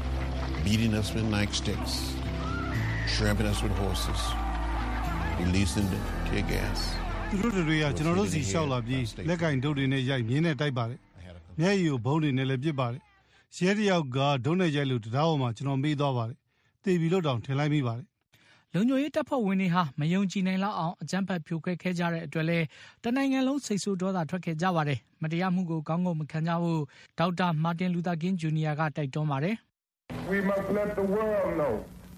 beating us with nightsticks, trampling us with horses, releasing the tear gas. သူတို့တွေကကျွန်တော်တို့စီလျှောက်လာပြီးလက်ကင်ဒုတ်တွေနဲ့ရိုက်မြင်းနဲ့တိုက်ပါတယ်။မျက်ရည်ကိုဘုံတွေနဲ့လည်းပစ်ပါတယ်။ရဲတယောက်ကဒုတ်နဲ့ရိုက်လို့တရားပေါ်မှာကျွန်တော်မေးသွားပါတယ်။တေပြီလို့တောင်ထင်လိုက်မိပါတယ်။လုံခြုံရေးတပ်ဖွဲ့ဝင်တွေဟာမယုံကြည်နိုင်လောက်အောင်အကြမ်းဖက်ဖြိုခွဲခဲ့ကြတဲ့အတွက်လည်းတနိုင်ငံလုံးစိတ်ဆိုးဒေါသထွက်ခဲ့ကြပါတယ်။မတရားမှုကိုကောင်းကောင်းမခံကြဖို့ဒေါက်တာမာတင်လူသာကင်းဂျူနီယာကတိုက်တွန်းပါတယ်။ We must let the world know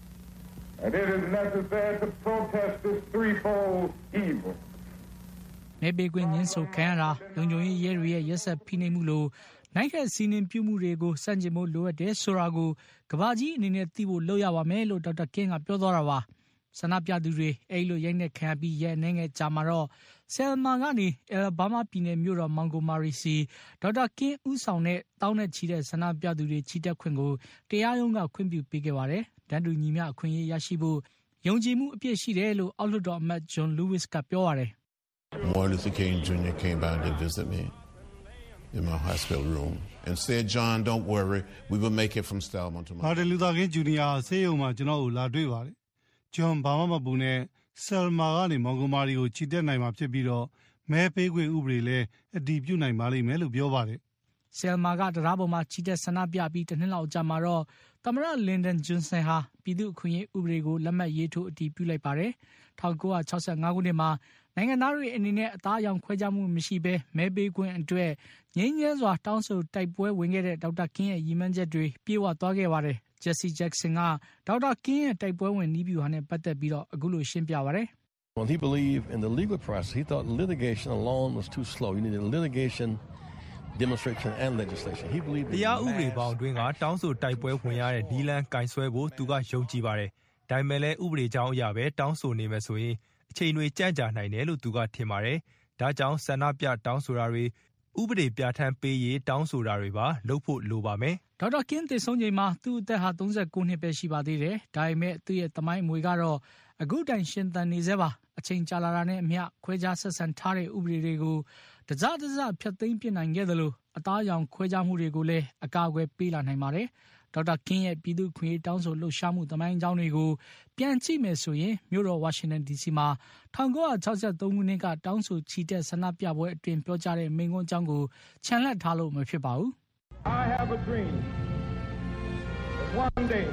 that it is necessary to protest this threefold evil. နေပေကွင်းညင်းဆိုခံရတာလုံခြုံရေးရဲတွေရဲ့ရက်ဆက်ဖိနှိပ်မှုလိုနိုင်ခဲ့စီးနှင်းပြုမှုတွေကိုစန့်ကျင်ဖို့လိုအပ်တယ်ဆိုတာကိုကဘာကြီးအနေနဲ့သိဖို့လုပ်ရပါမယ်လို့ဒေါက်တာကင်းကပြောသွားတာပါဆန္ဒပြသူတွေအဲ့လိုရိုက်နှက်ခံရပြီးရဲအနေငယ်ကြာမှာတော့ဆယ်မာကနေအယ်ဘားမားပြည်နယ်မြို့တော်မောင်ဂိုမာရီစီဒေါက်တာကင်းဦးဆောင်တဲ့တောင်းနဲ့ချီတဲ့ဆန္ဒပြသူတွေချီတက်ခွင့်ကိုတရားရုံးကခွင့်ပြုပေးခဲ့ပါတယ်တန်းတူညီမျှအခွင့်အရေးရရှိဖို့ယုံကြည်မှုအပြည့်ရှိတယ်လို့အောက်လွှတ်တော်အမတ်ဂျွန်လူးဝစ်ကပြောပါတယ် Martin Luther King Junior came by to visit me in my hospital room and said, John, don't worry, we will make it from Selma to Martin Luther King Junior ဆေးရုံမှာကျွန်တော်ကိုလာတွေ့ပါတယ်။ John ဘာမှမပူနဲ့ Selma ကနေမောင်ဂိုမာရီကိုချီတက်နိုင်မှာဖြစ်ပြီးတော့မဲပေးခွင့်ဥပဒေလည်းအတည်ပြုနိုင်ပါလိမ့်မယ်လို့ပြောပါတယ်။ Selma ကတရားပေါ်မှာချီတက်ဆန္ဒပြပြီးတစ်နှစ်လောက်ကြာမှာတော့သမ္မတလင်ဒန်ဂျွန်ဆန်ဟာပြည်သူ့အခွင့်အရေးဥပဒေကိုလက်မှတ်ရေးထိုးအတည်ပြုလိုက်ပါတယ်။၁၉၆၅ခုနှစ်မှာနိုင်ငံသားတွေအနေနဲ့အသားအရောင်ခွဲခြားမှုမရှိဘဲမဲပေးခွင့်အတွက်ငြိမ်းချမ်းစွာတောင်းဆိုတိုက်ပွဲဝင်ခဲ့တဲ့ဒေါက်တာကင်းရဲ့ရည်မှန်းချက်တွေပြေဝသွားခဲ့ပါတယ်။ Jesse Jackson ကဒေါက်တာကင်းရဲ့တိုက်ပွဲဝင်နည်းဗျူဟာနဲ့ပတ်သက်ပြီးတော့အခုလိုရှင်းပြပါတယ်။ Well, he believed in the legal process. He thought litigation alone was too slow. You needed litigation, demonstration and legislation. He believed in တရားဥပဒေပေါင်းတွင်ကတောင်းဆိုတိုက်ပွဲဝင်ရတဲ့ဒီလန်ကင်ဆွဲဖို့သူကယုံကြည်ပါတယ်။ဒါပေမဲ့လည်းဥပဒေကြောင်းအရပဲတောင်းဆိုနေမယ်ဆိုရင်အချိန်တွေကြန့်ကြာနိုင်တယ်လို့သူကထင်ပါတယ်။ဒါကြောင့်ဆန္ဒပြတောင်းဆိုတာတွေဥပဒေပြဋ္ဌာန်းပေးရေးတောင်းဆိုတာတွေပါလုပ်ဖို့လိုပါမယ်။ဒေါက်တာကင်းသေဆုံးချိန်မှာသူ့အသက်ဟာ၃၉နှစ်ပဲရှိပါသေးတယ်။ဒါပေမဲ့သူ့ရဲ့သမိုင်းအမွေကတော့အခုတိုင်ရှင်သန်နေသေးပါ။အချိန်ကြာလာတာနဲ့အမျှခွဲခြားဆက်ဆံထားတဲ့ဥပဒေတွေကိုတစတစဖျက်သိမ်းပြနိုင်ခဲ့သလိုအသားအရောင်ခွဲခြားမှုတွေကိုလည်းအကာအကွယ်ပေးလာနိုင်ပါတယ်။ဒေါက်တာကင်းရဲ့ပြည်သူ့ခွင့်ရေးတောင်းဆိုလှုပ်ရှားမှုသမိုင်းကြောင်းတွေကိုပြန်ကြည့်မယ်ဆိုရင်မြို့တော်ဝါရှင်တန်ဒီစီမှာ၁၉၆၃ခုနှစ်ကတောင်းဆိုချီတက်ဆန္ဒပြပွဲအတွင်ပြောကြားတဲ့မိန့်ခွန်းအကြောင်းကိုခြံလှပ်ထားလို့မဖြစ်ပါဘူး။ I have a dream that one day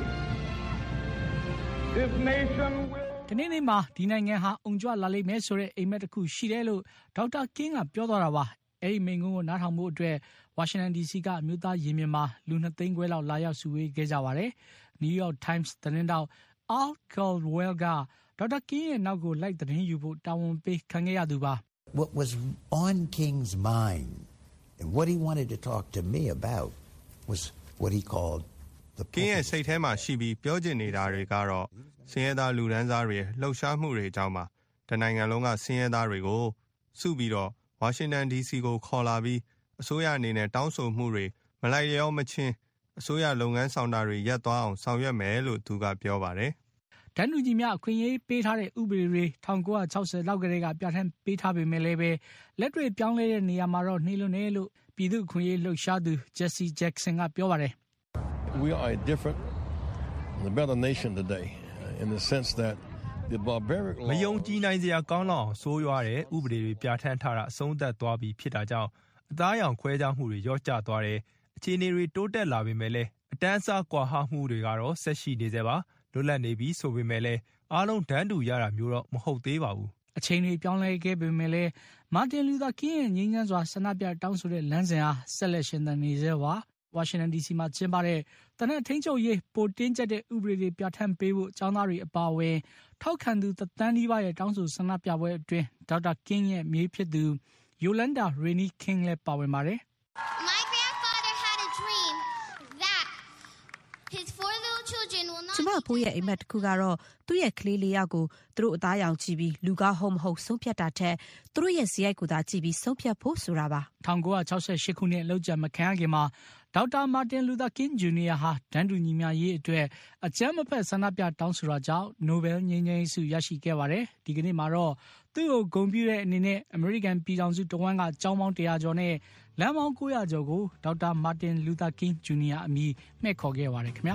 this nation will ဒီနေ့နေ့မှာဒီနိုင်ငံဟာအုံကြွလာလိမ့်မယ်ဆိုတဲ့အိမ်မက်တစ်ခုရှိတယ်လို့ဒေါက်တာကင်းကပြောသွားတာပါ။အဲဒီမိန့်ခွန်းကိုနားထောင်ဖို့အတွက်ဝါရှင်တန်ဒီစီကအမျိုးသားရင်ပြင်မှာလူနှစ်သိန်းခွဲလောက်လာရောက်စုဝေးခဲ့ကြပါတယ်။ New York Times သတင်းတောက် Al Caldwell ကဒေါက်တာကင်းရဲ့နောက်ကိုလိုက်သတင်းယူဖို့တာဝန်ပေးခံခဲ့ရသူပါ။ What was on King's mind and what he wanted to talk to me about was what he called the King ရဲ့စိတ်ထဲမှာရှိပြီးပြောချင်နေတာတွေကတော့ဆင်းရဲသားလူဒန်းစားတွေလှုပ်ရှားမှုတွေအကြောင်းပါ။တနိုင်ငံလုံးကဆင်းရဲသားတွေကိုစုပြီးတော့ဝါရှင်တန်ဒီစီကိုခေါ်လာပြီးအစိုးရအနေနဲ့တောင်းဆိုမှုတွေမလိုက်လျောမချင်းအစိုးရလုပ်ငန်းဆောင်တာတွေရပ်သွားအောင်ဆောင်ရွက်မယ်လို့သူကပြောပါတယ်။တန်းတူညီမျှအခွင့်အရေးပေးထားတဲ့ဥပဒေတွေ၁၉၆၀လောက်ကတည်းကပြဋ္ဌာန်းပေးထားပေမဲ့လည်းပဲလက်တွေ့ပြောင်းလဲတဲ့နေရာမှာတော့နှေးလွန်းတယ်လို့ပြည်သူ့အခွင့်အရေးလှုပ်ရှားသူ Jesse Jackson ကပြောပါတယ်။ We are a different and a better nation today in the sense that the barbaric law မယုံကြည်နိုင်စရာကောင်းလောက်အောင်ဆိုးရွားတဲ့ဥပဒေတွေပြဋ္ဌာန်းထားတာအဆုံးသတ်သွားပြီးဖြစ်တာကြောင့်အသားရောင်ခွဲခြားမှုတွေရော့ကျသွားတယ်အခြေအနေတွေတိုးတက်လာပေမဲ့လည်းအတန်းအစားကွာဟမှုတွေကတော့ဆက်ရှိနေသေးပါလွတ်လပ်နေပြီဆိုပေမဲ့လည်းအားလုံးတန်းတူရတာမျိုးတော့မဟုတ်သေးပါဘူးအချိန်တွေပြောင်းလဲခဲ့ပေမဲ့လည်းမာတင်လူသာကင်းရဲ့ငြိမ်းချမ်းစွာဆန္ဒပြတောင်းဆိုတဲ့လမ်းစဉ်ဟာဆက်လက်ရှင်သန်နေသေးပါဝါရှင်တန်ဒီစီမှာကျင်းပတဲ့တနက်ထိန်ချုပ်ရေးပိုတင်းကျပ်တဲ့ဥပဒေတွေပြဋ္ဌာန်းပေးဖို့ចောင်းသားတွေအပါအဝင်ထောက်ခံသူတသန်းနီးပါးရဲ့တောင်းဆိုဆန္ဒပြပွဲအတွင်းဒေါက်တာကင်းရဲ့မြေးဖြစ်သူယိုလန်ဒါရေနီကင်းလည်းပါဝင်ပါတယ်။ My grandfather had a dream that his four little children will not ကျမဖိုးရဲ့အိမ်မက်တစ်ခုကတော့သူ့ရဲ့ကလေးလေးယောက်ကိုသူတို့အသားရောင်ကြည့်ပြီးလူကောင်းဟုတ်မဟုတ်ဆုံးဖြတ်တာထက်သူတို့ရဲ့ဇယိုက်ကိုသာကြည့်ပြီးဆုံးဖြတ်ဖို့ဆိုတာပါ၁၉၆၈ခုနှစ်လောက်ကျမခံရခင်မှာဒေါက်တာမာတင်လူသာကင်းဂျူနီယာဟာဒန်းတူညီမျှရေးအတွက်အကြမ်းမဖက်ဆန္ဒပြတောင်းဆိုတာကြောင့်နိုဘယ်ငြိမ်းချမ်းရေးဆုရရှိခဲ့ပါတယ်ဒီကနေ့မှာတော့သူ့ကိုဂုဏ်ပြုတဲ့အနေနဲ့အမေရိကန်ပြည်ထောင်စုတဝန်းကကျောင်းပေါင်းတရာကျော်နဲ့လမ်းပေါင်း၉ရာကျော်ကိုဒေါက်တာမာတင်လူသာကင်းဂျူနီယာအမည်မှဲ့ခေါ်ခဲ့ပါတယ်ခင်ဗျာ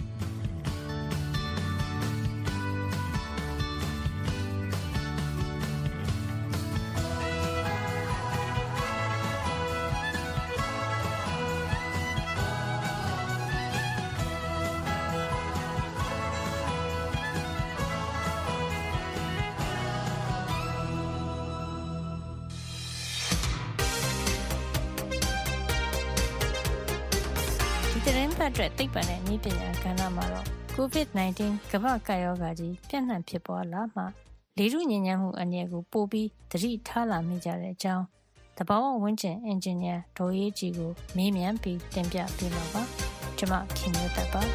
အတွက်သိပ္ပံနဲ့နည်းပညာကဏ္ဍမှာတော့ ကိုဗစ်၁၉ ကမ္ဘာ့ကပ်ရောဂါကြီးပြန့်နှံ့ဖြစ်ပွားလာမှလေထုညစ်ညမ်းမှုအန္တရာယ်ကိုပိုပြီးသတိထားလာမိကြတဲ့အကြောင်းသဘာဝဝန်းကျင်အင်ဂျင်နီယာဒေါ်ရေးကြည်ကိုမေးမြန်းပြီးတင်ပြပေးမှာပါ။ကျွန်မခင်မျိုးသက်ပါ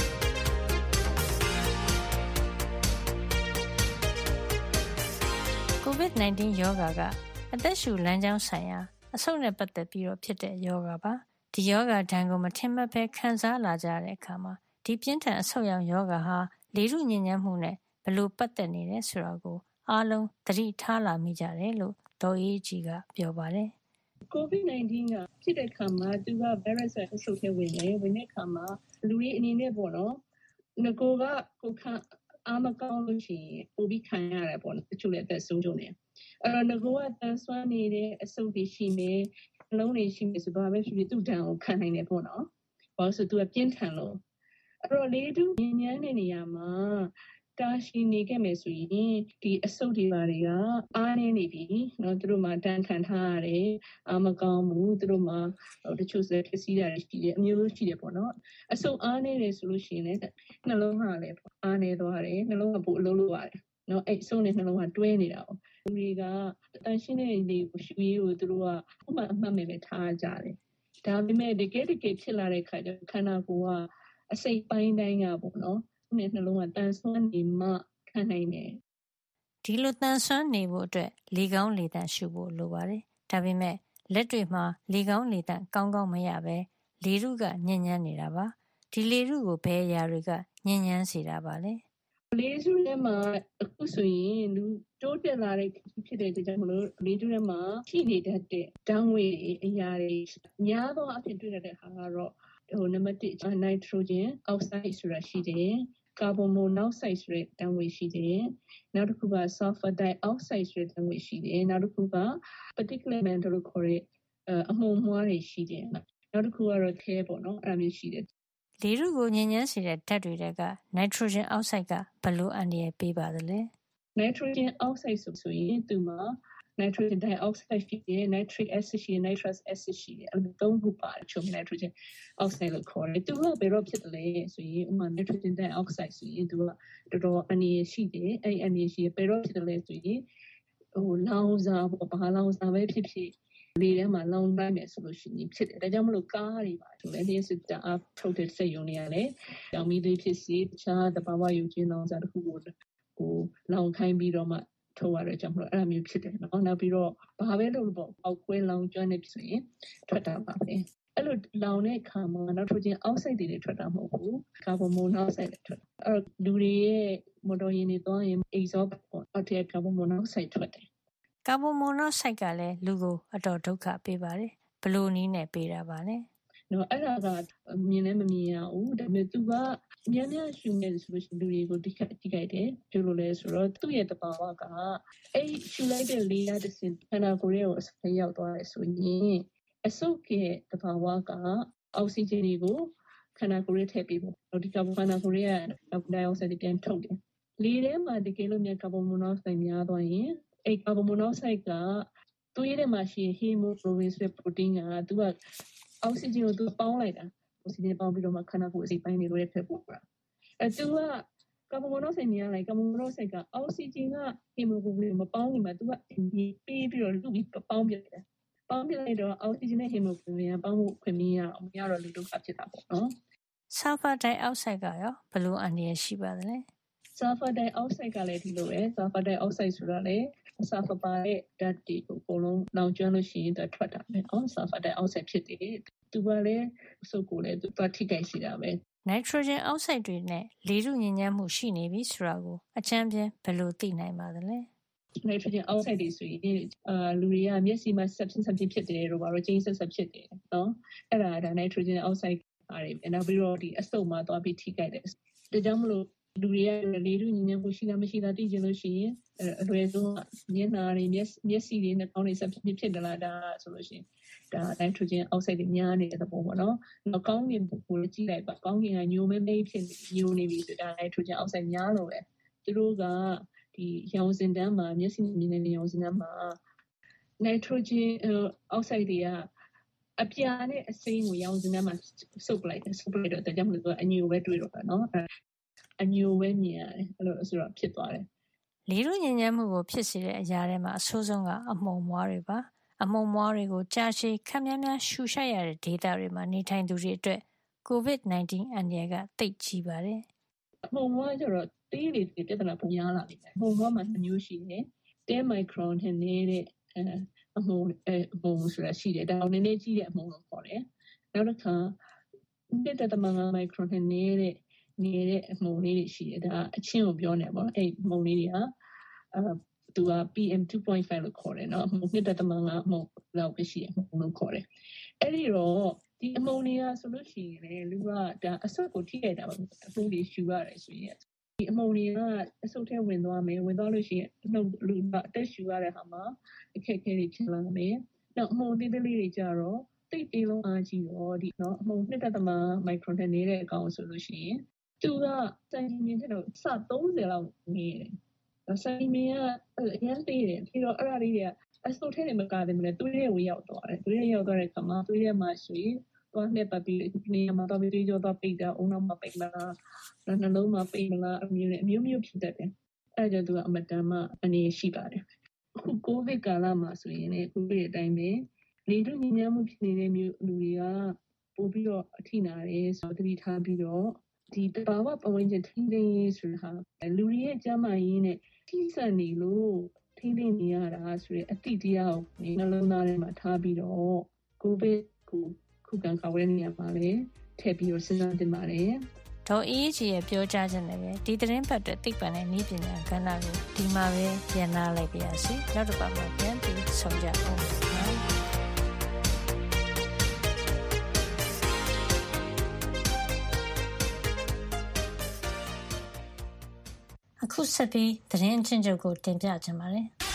ကိုဗစ်၁၉ ရောဂါကအသက်ရှူလမ်းကြောင်းဆိုင်ရာအဆုတ်နဲ့ပတ်သက်ပြီးတော့ဖြစ်တဲ့ရောဂါပါဒီယောဂဒဏ်ကိုမထင်မှတ်ဘဲခံစားလာကြတဲ့အခါမှာဒီပြင်းထန်အဆုတ်ရောင်ယောဂဟာလေထုညစ်ညမ်းမှုနဲ့ဘယ်လိုပတ်သက်နေလဲဆိုတာကိုအားလုံးသတိထားလာမိကြတယ်လို့ဒေါ်အေးကြီးကပြောပါတယ်။ ကိုဗစ်၁၉ ကဖြစ်တဲ့အခါမှာသူက virus အဆုတ်ထဲဝင်တယ်ဝင်တဲ့အခါမှာလူတွေအနေနဲ့ပေါ့နော်ငကိုကကိုခံအားမကောင်းလို့ရှိရင်ပိုပြီးခံရတယ်ပေါ့နော်တချို့လည်းအသက်ဆုံးရှုံးတယ်အဲ့တော့ငကိုကတန်ဆွမ်းနေတဲ့အဆုတ်တွေရှိနေလုံးနေရှိနေဆိုတော့ပဲဖြစ်ဖြစ်သူ့တန်ကိုခံနိုင်တယ်ပေါ့နော်။ဘာလို့ဆိုသူကပြင်းထန်လို့အဲ့တော့လေတူညဉ့်ညမ်းတဲ့နေရာမှာတာရှိနေခဲ့မယ်ဆိုရင်ဒီအဆုတ်တွေပါတွေကအားနေနေပြီနော်သူတို့မှာတန်ခံထားရတယ်အာမကောင်းဘူးသူတို့မှာတချို့စက်ဖြစ်စီးတာရှိတယ်အမျိုးမျိုးရှိတယ်ပေါ့နော်အဆုတ်အားနေတယ်ဆိုလို့ရှိရင်လည်းနှလုံးကလည်းအားနေသွားတယ်နှလုံးကပိုအလုံးလို့ရတယ်နော်အဲ့ဆုံးနဲ့နှလုံးကတွဲနေတာပေါ့လူတွေကတန်ရှင်းတဲ့လေကိုရှူရေးကိုသူတို့ကဥပမာအမှတ်မဲ့ပဲထားကြတယ်ဒါပေမဲ့တကယ်တကယ်ဖြစ်လာတဲ့ခါကျခန္ဓာကိုယ်ကအစိတ်ပိုင်းတိုင်းကပေါ့နော်နဲ့နှလုံးကတန်ဆွမ်းနေမှခံနိုင်တယ်ဒီလိုတန်ဆွမ်းနေဖို့အတွက်လေကောင်းလေသန့်ရှုဖို့လိုပါတယ်ဒါပေမဲ့လက်တွေမှာလေကောင်းလေသန့်ကောင်းကောင်းမရပဲလေထုကညဉ့်ညမ်းနေတာပါဒီလေထုကိုဘယ်အရာတွေကညဉ့်ညမ်းစေတာပါလဲလေထုထဲမှာအခုဆိုရင်လူတိုးတက်လာတဲ့ဖြစ်တဲ့ကြောင့်မလို့လေထုထဲမှာရှိနေတတ်တဲ့ဓာတ်ငွေတွေအရာတွေများသောအဖြစ်တွေ့ရတဲ့ဟာကတော့ဟိုနံပါတ်၁နိုက်ထရိုဂျင်အောက်ဆိုက်ဆိုတာရှိတယ်ကာဗွန်မိုနောက်ဆိုက်ဆိုတဲ့ဓာတ်ငွေရှိတယ်နောက်တစ်ခုကဆာလ်ဖာဒိုင်အောက်ဆိုက်ဆိုတဲ့ဓာတ်ငွေရှိတယ်နောက်တစ်ခုက particulate matter လို့ခေါ်တဲ့အမှုန်မွှားတွေရှိတယ်နောက်တစ်ခုကတော့ခဲပေါ့နော်အဲ့ဒါမျိုးရှိတယ်လေထုကိုညဉ့်ညမ်းစေတဲ့ဓာတ်တွေကနိုက်ထရိုဂျင်အောက်ဆိုက်ကဘယ်လိုအန္တရာယ်ပေးပါသလဲနိုက်ထရိုဂျင်အောက်ဆိုက်ဆိုရင်သူမှာနိုက်ထရိုဂျင်ဒိုင်အောက်ဆိုက်ရှိတယ်နိုက်ထရစ်အက်ဆစ်ရှိတယ်နိုက်ထရပ်စ်အက်ဆစ်ရှိတယ်အဲ့လိုသုံးခုပါတယ်ချုံနိုက်ထရိုဂျင်အောက်ဆိုက်လို့ခေါ်တယ်သူကဘယ်တော့ဖြစ်တယ်လဲဆိုရင်ဥပမာနိုက်ထရိုဂျင်ဒိုင်အောက်ဆိုက်ဆိုရင်သူကတော်တော်အန္တရာယ်ရှိတယ်အဲ့အန္တရာယ်ရှိတယ်ဘယ်တော့ဖြစ်တယ်လဲဆိုရင်ဟိုလောင်စာပေါ့ဘာလောင်စာပဲဖြစ်ဖြစ်လေထဲမှာလောင်တိုင်းမယ်ဆိုလို့ရှိရင်ဖြစ်တယ်ဒါကြောင့်မလို့ကားတွေပါဆိုလည်းလျှက်စစ်တာအထုတ်တဲ့စက်ရုံတွေကလည်းတောင်မီလေးဖြစ်စီတခြားတဘာဝယူခြင်းလောင်စာတစ်ခုကိုဟိုလောင်ခိုင်းပြီးတော့မှထုတ်ရတဲ့ကြောင့်မလို့အဲ့လိုမျိုးဖြစ်တယ်နော်နောက်ပြီးတော့ဘာပဲလို့ပေါ့ပောက်ကွဲလောင်ကျွမ်းနေပြီဆိုရင်ထွက်တာပါပဲအဲ့လိုလောင်တဲ့အခါမှာနောက်ထပ်ချင်းအောက်ဆိုက်တွေထွက်တာမဟုတ်ဘူးကာဗွန်မိုနောက်ဆိုက်တွေထွက်အဲ့လူတွေရဲ့မော်တော်ယာဉ်တွေသွားရင် exhaust ပေါ့အောက်ထည့်ကာဗွန်မိုနောက်ဆိုက်ထွက်တယ်ကာဗွန်မိုနောက်ဆိုက်ကလည်းလူကိုအတော်ဒုက္ခပေးပါတယ်ဘလို့နည်းနဲ့ပေးတာပါလဲနော်အဲ့ဒါကမြင်လည်းမမြင်ရဘူးဒါပေမဲ့သူကညံ့ညံ့ရှူနေဆိုလို့ရှိရင်လူတွေကိုတိကျတိကျတယ်ကျလို့လဲဆိုတော့သူ့ရဲ့တဘာဝကအဲ့ရှူလိုက်တဲ့လေရတဲ့စင်ခန္ဓာကိုယ်ရဲ့အဆွေရောက်သွားတယ်ဆိုရင်အဆုတ်ရဲ့တဘာဝကအောက်ဆီဂျင်တွေကိုခန္ဓာကိုယ်ရဲ့ထည့်ပေးဖို့ဒီကာဗွန်ခန္ဓာကိုယ်ရဲ့ဒိုင်အောက်ဆိုက်တွေပြန်ထုတ်တယ်လေထဲမှာတကယ်လို့မြန်ကာဗွန်မိုနောက်ဆိုက်များသွားရင်အဲ့ကာဗွန်မိုနောက်ဆိုက်ကသူ့ရဲ့မှာရှိဟီမိုဂလိုဘင်ဆိုတဲ့ protein ကသူကအောက်ဆီဂျင်ကိုသူပေါင်းလိုက်တာအောက်ဆီဂျင်ပေါင်းပြီးတော့မှခန္ဓာကိုယ်အစိတ်ပိုင်းတွေလိုရထည့်ပို့တာအဲသူက carbon monoxide နေရလိုက် carbon monoxide က oxygen က hemoglobin မပေါင်းခင်မှာသူကဒီပေးပြီးတော့လူပြီးပေါင်းပြတယ်ပေါင်းပြလိုက်တော့ oxygen နဲ့ hemoglobin ကပေါင်းဖို့ခွင့်မရအောင်မရတော့လူဒုက္ခဖြစ်တာပေါ့နော် sulfur dioxide ကရောဘယ်လိုအန္တရာယ်ရှိပါသလဲ sulfur dioxide ကလည်းဒီလိုပဲ sulfur dioxide ဆိုတာလေ sulfur ပါတဲ့ဓာတ်တွေကိုအကုန်လုံးလောင်ကျွမ်းလို့ရှိရင်သူထွက်တာပဲနော် sulfur dioxide ဖြစ်တယ်သူကလည်းစုပ်ကိုလည်းသူထိခိုက်စေတာပဲ nitrogen oxide တွေနဲ့လေထုညစ်ညမ်းမှုရှိနေပြီဆိုတာကိုအချမ်းပြင်းဘယ်လိုသိနိုင်ပါသလဲ nitrogen oxide တွေဆိုရင်အာလူတွေကမျက်စိမှာဆက်ဆက်ဆက်ဖြစ်တယ်တို့ဘာလို့ကျင်းဆက်ဆက်ဖြစ်တယ်နော်အဲ့ဒါဒါ nitrogen oxide ပါတယ်နောက်ပြီးတော့ဒီအဆုပ်မှာသွားပြီးထိခိုက်တယ်ဒါကြောင့်မလို့လူတွေကလေထုညစ်ညမ်းမှုရှိလားမရှိလားသိချင်လို့ရှိရင်အလွယ်ဆုံးမျက်နှာတွေမျက်မျက်စိတွေနှာခေါင်းတွေဆက်ဖြစ်ဖြစ်တယ်လားဒါဆိုလို့ရှိရင်ဒါ nitrogen oxide တွေများနေတဲ့သဘောပေါ့နော်နောက်ကောင်းကင်ကိုကြည့်လိုက်ပါကောင်းကင်ကညိုမဲမဲဖြစ်ညိုနေပြီဆိုတော့ nitrogen oxide များလို့ပဲသူတို့ကဒီရောင်စင်တန်းမှာမျက်စိမြင်နေတဲ့ရောင်စင်တန်းမှာ nitrogen oxide တွေကအပြာနဲ့အစိမ်းကိုရောင်စင်တန်းမှာစုပ်ပလိုက်တယ်စုပ်ပလိုက်တော့ဒါကြောင့်မလို့အညိုပဲတွေ့တော့တာနော်အညိုပဲမြင်ရတယ်အဲ့လိုဆိုတော့ဖြစ်သွားတယ်လေထုညစ်ညမ်းမှုကိုဖြစ်စေတဲ့အရာတွေမှာအဆိုးဆုံးကအမှုန်မွားတွေပါအမှုန်မွားတွေကိုကြာရှည်ခက်များများရှူရှိုက်ရတဲ့ဒေသတွေမှာနေထိုင်သူတွေအတွက် ကိုဗစ် nineteen အန္တရာယ်ကသိပ်ကြီးပါတယ်အမှုန်မွားကျတော့တေးတွေပြဿနာပုံများလာပြီအမှုန်မွားမှာနှစ်မျိုးရှိတယ်ten micron နဲ့နေတဲ့အမှုန်အမှုန်ဆိုတာရှိတယ်ဒါအောင်နည်းနည်းကြီးတဲ့အမှုန်လို့ခေါ်တယ်နောက်တစ်ခါတစ်သက်သမ၅ micron နဲ့နေတဲ့နေတဲ့အမှုန်လေးတွေရှိတယ်ဒါအချင်းကိုပြောနေပါအဲ့အမှုန်လေးတွေကအဲသူက P M two point five လို့ခေါ်တယ်เนาะအမှုန်နှစ်သက်သမ၅အမှုန်လောက်ပဲရှိတယ်အမှုန်လို့ခေါ်တယ်အဲ့ဒီတော့ဒီအမှုန်တွေကဆိုလို့ရှိရင်လူကဒါအဆုတ်ကိုထိခိုက်တာပါအမှုန်တွေရှူရတယ်ဆိုရင်ဒီအမှုန်တွေကအဆုတ်ထဲဝင်သွားမယ်ဝင်သွားလို့ရှိရင်နှုတ်လူကအသက်ရှူရတဲ့ဟာမှာအခက်အခဲတွေဖြစ်လာမယ်နောက်အမှုန်သေးသေးလေးတွေကြတော့တိတ်တေးလုံးအားကြီးတော့ဒီเนาะအမှုန်နှစ်သက်သမမိုက်ခရွန်နဲ့နေတဲ့အကောင်ဆိုလို့ရှိရင်သူကစံချိန်မြင့်တဲ့စသုံးဆယ်လောက်နေတယ်။စံချိန်မြင့်ကအရင်တည်းတယ်ပြီးတော့အဲ့ဒါလေးတွေကအစုထဲနေမကားတယ်မလဲသွေးထဲဝင်ရောက်သွားတယ်။သွေးထဲရောက်သွားတဲ့အခါမှာသွေးထဲမှာဆိုရင်သွားနဲ့ပတ်ပြီးနေရာမှာတော့ပြီးကြောတော့ပိတ်တာအုံနောက်မှာပိတ်မလားနှလုံးမှာပိတ်မလားအမျိုးနဲ့အမျိုးမျိုးဖြစ်တတ်တယ်။အဲ့ဒါကြောင့်သူကအမတန်မှအနေရှိပါတယ်။အခုကိုဗစ်ကာလမှာဆိုရင်လည်းကိုဗစ်အတိုင်းပဲလေထုညစ်ညမ်းမှုဖြစ်နေတဲ့မျိုးလူတွေကပို့ပြီးတော့အထိနာတယ်ဆိုတော့တတိထားပြီးတော့ဒီတဘာဝပတ်ဝန်းကျင်ထိန်းသိမ်းရေးဆိုတာလူတွေရဲ့ကျန်းမာရေးနဲ့ထိစပ်နေလို့ထိန်းသိမ်းနေရတာဆိုရအတိတရားကိုနှလုံးသားထဲမှာထားပြီးတော့ကိုဗစ်ကိုခုခံကာကွယ်နေရပါလေထည့်ပြီးတော့စဉ်းစားတင်ပါတယ်ဒေါ်အေးကြီးရဲ့ပြောကြားချက်နဲ့ပဲဒီသတင်းပတ်အတွက်သိပ္ပံနဲ့နည်းပညာကဏ္ဍကိုဒီမှာပဲပြန်လာလိုက်ပါရစေနောက်တစ်ပတ်မှာပြန်ပြီးဆုံကြအောင်အခုဆက်ပြီးသတင်းချင်းချုပ်ကိုတင်ပြချင်ပါတယ်။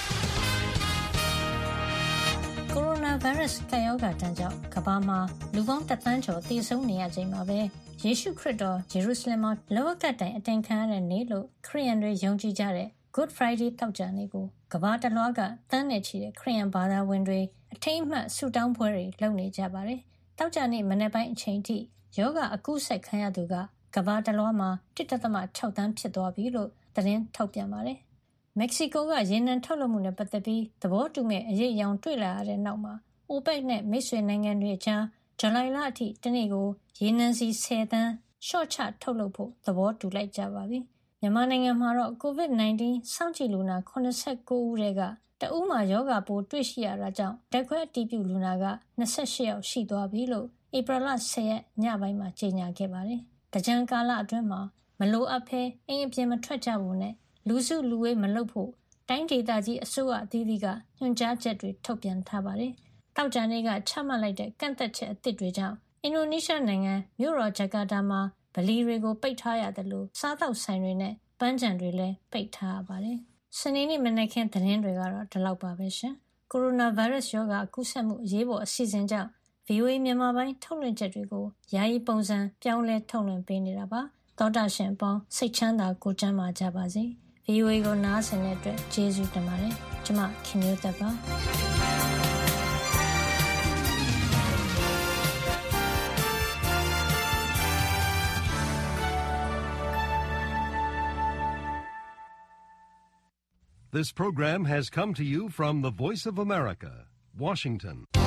ကိုရိုနာဗိုင်းရပ်စ်ကပ်ရောဂါတန်းကြောင့်ကမ္ဘာမှာလူပေါင်းတစ်သန်းကျော်သေဆုံးနေရချိန်မှာပဲယေရှုခရစ်တော်ဂျေရုဆလင်မှာလောကတိုင်အတင်ခံရတဲ့နေ့လို့ခရစ်ယာန်တွေယုံကြည်ကြတဲ့ Good Friday တောက်ကြနေ့ကိုကမ္ဘာတစ်လွှားကတန်းနဲ့ချီတဲ့ခရစ်ယာန်ဘာသာဝင်တွေအထိမ်းအမှတ်ဆုတောင်းပွဲတွေလုပ်နေကြပါတယ်။တောက်ကြနေ့မနေ့ပိုင်းအချိန်ထိယောဂအကုဆက်ခံရသူကကမ္ဘာတစ်လွှားမှာ တစ်ဒသမ ၆ သန်းဖြစ်သွားပြီလို့သတင်းထုတ်ပြန်ပါတယ်။မက္ကဆီကိုကရေနံထုတ်လုပ်မှုနဲ့ပတ်သက်ပြီးသဘောတူမဲ့အရေးအယောင်တွေ့လာရတဲ့နောက်မှာ OPEC နဲ့မိတ်ဆွေနိုင်ငံတွေအကြားဇူလိုင်လအထိတနေ့ကိုရေနံစီဆယ်သန်းရှော့ချထုတ်လုပ်ဖို့သဘောတူလိုက်ကြပါပြီ။မြန်မာနိုင်ငံမှာတော့ ကိုဗစ် nineteen စောင့်ကြည့်လူနာ၇၉ဦးထဲကတဦးမှာရောဂါပိုးတွေ့ရှိရတာကြောင့်ဓာတ်ခွဲအတည်ပြုလူနာက၂၈ယောက်ရှိသွားပြီလို့ဧပြီလ၁၀ရက်ညပိုင်းမှာကြေညာခဲ့ပါတယ်။တကြံကာလအတွင်းမှာမလိုအပ်ဘဲအိမ်အပြင်မထွက်ကြဖို့နဲ့လူစုလူဝေးမလုပ်ဖို့တိုင်းဒေသကြီးအစိုးရအသီးသီးကညွှန်ကြားချက်တွေထုတ်ပြန်ထားပါတယ်။တောက်ကြနေ့ကချမှတ်လိုက်တဲ့ကန့်သက်ချက်အသစ်တွေကြောင့်အင်ဒိုနီးရှားနိုင်ငံမြို့တော်ဂျကာတာမှာဗလီတွေကိုပိတ်ထားရတယ်လို့စားသောက်ဆိုင်တွေနဲ့ပန်းခြံတွေလည်းပိတ်ထားရပါတယ်။စနေနေ့မနက်ခင်းသတင်းတွေကတော့ဒီလောက်ပါပဲရှင်။ကိုရိုနာဗိုင်းရပ်စ်ရောဂါကူးစက်မှုအရေးပေါ်အစီအစဉ်ကြောင့် ဗီအိုအေ မြန်မာပိုင်းထုတ်လွှင့်ချက်တွေကိုယာယီပုံစံပြောင်းလဲထုတ်လွှင့်ပေးနေတာပါ။သောတာရှင်အပေါင်းစိတ်ချမ်းသာကိုယ်ကျန်းမာကြပါစေ။ ဗီအိုအေ ကိုနားဆင်တဲ့အတွက်ကျေးဇူးတင်ပါတယ်။ကျွန်မခင်မျိုးသက်ပါ။ This program has come to you from the Voice of America, Washington.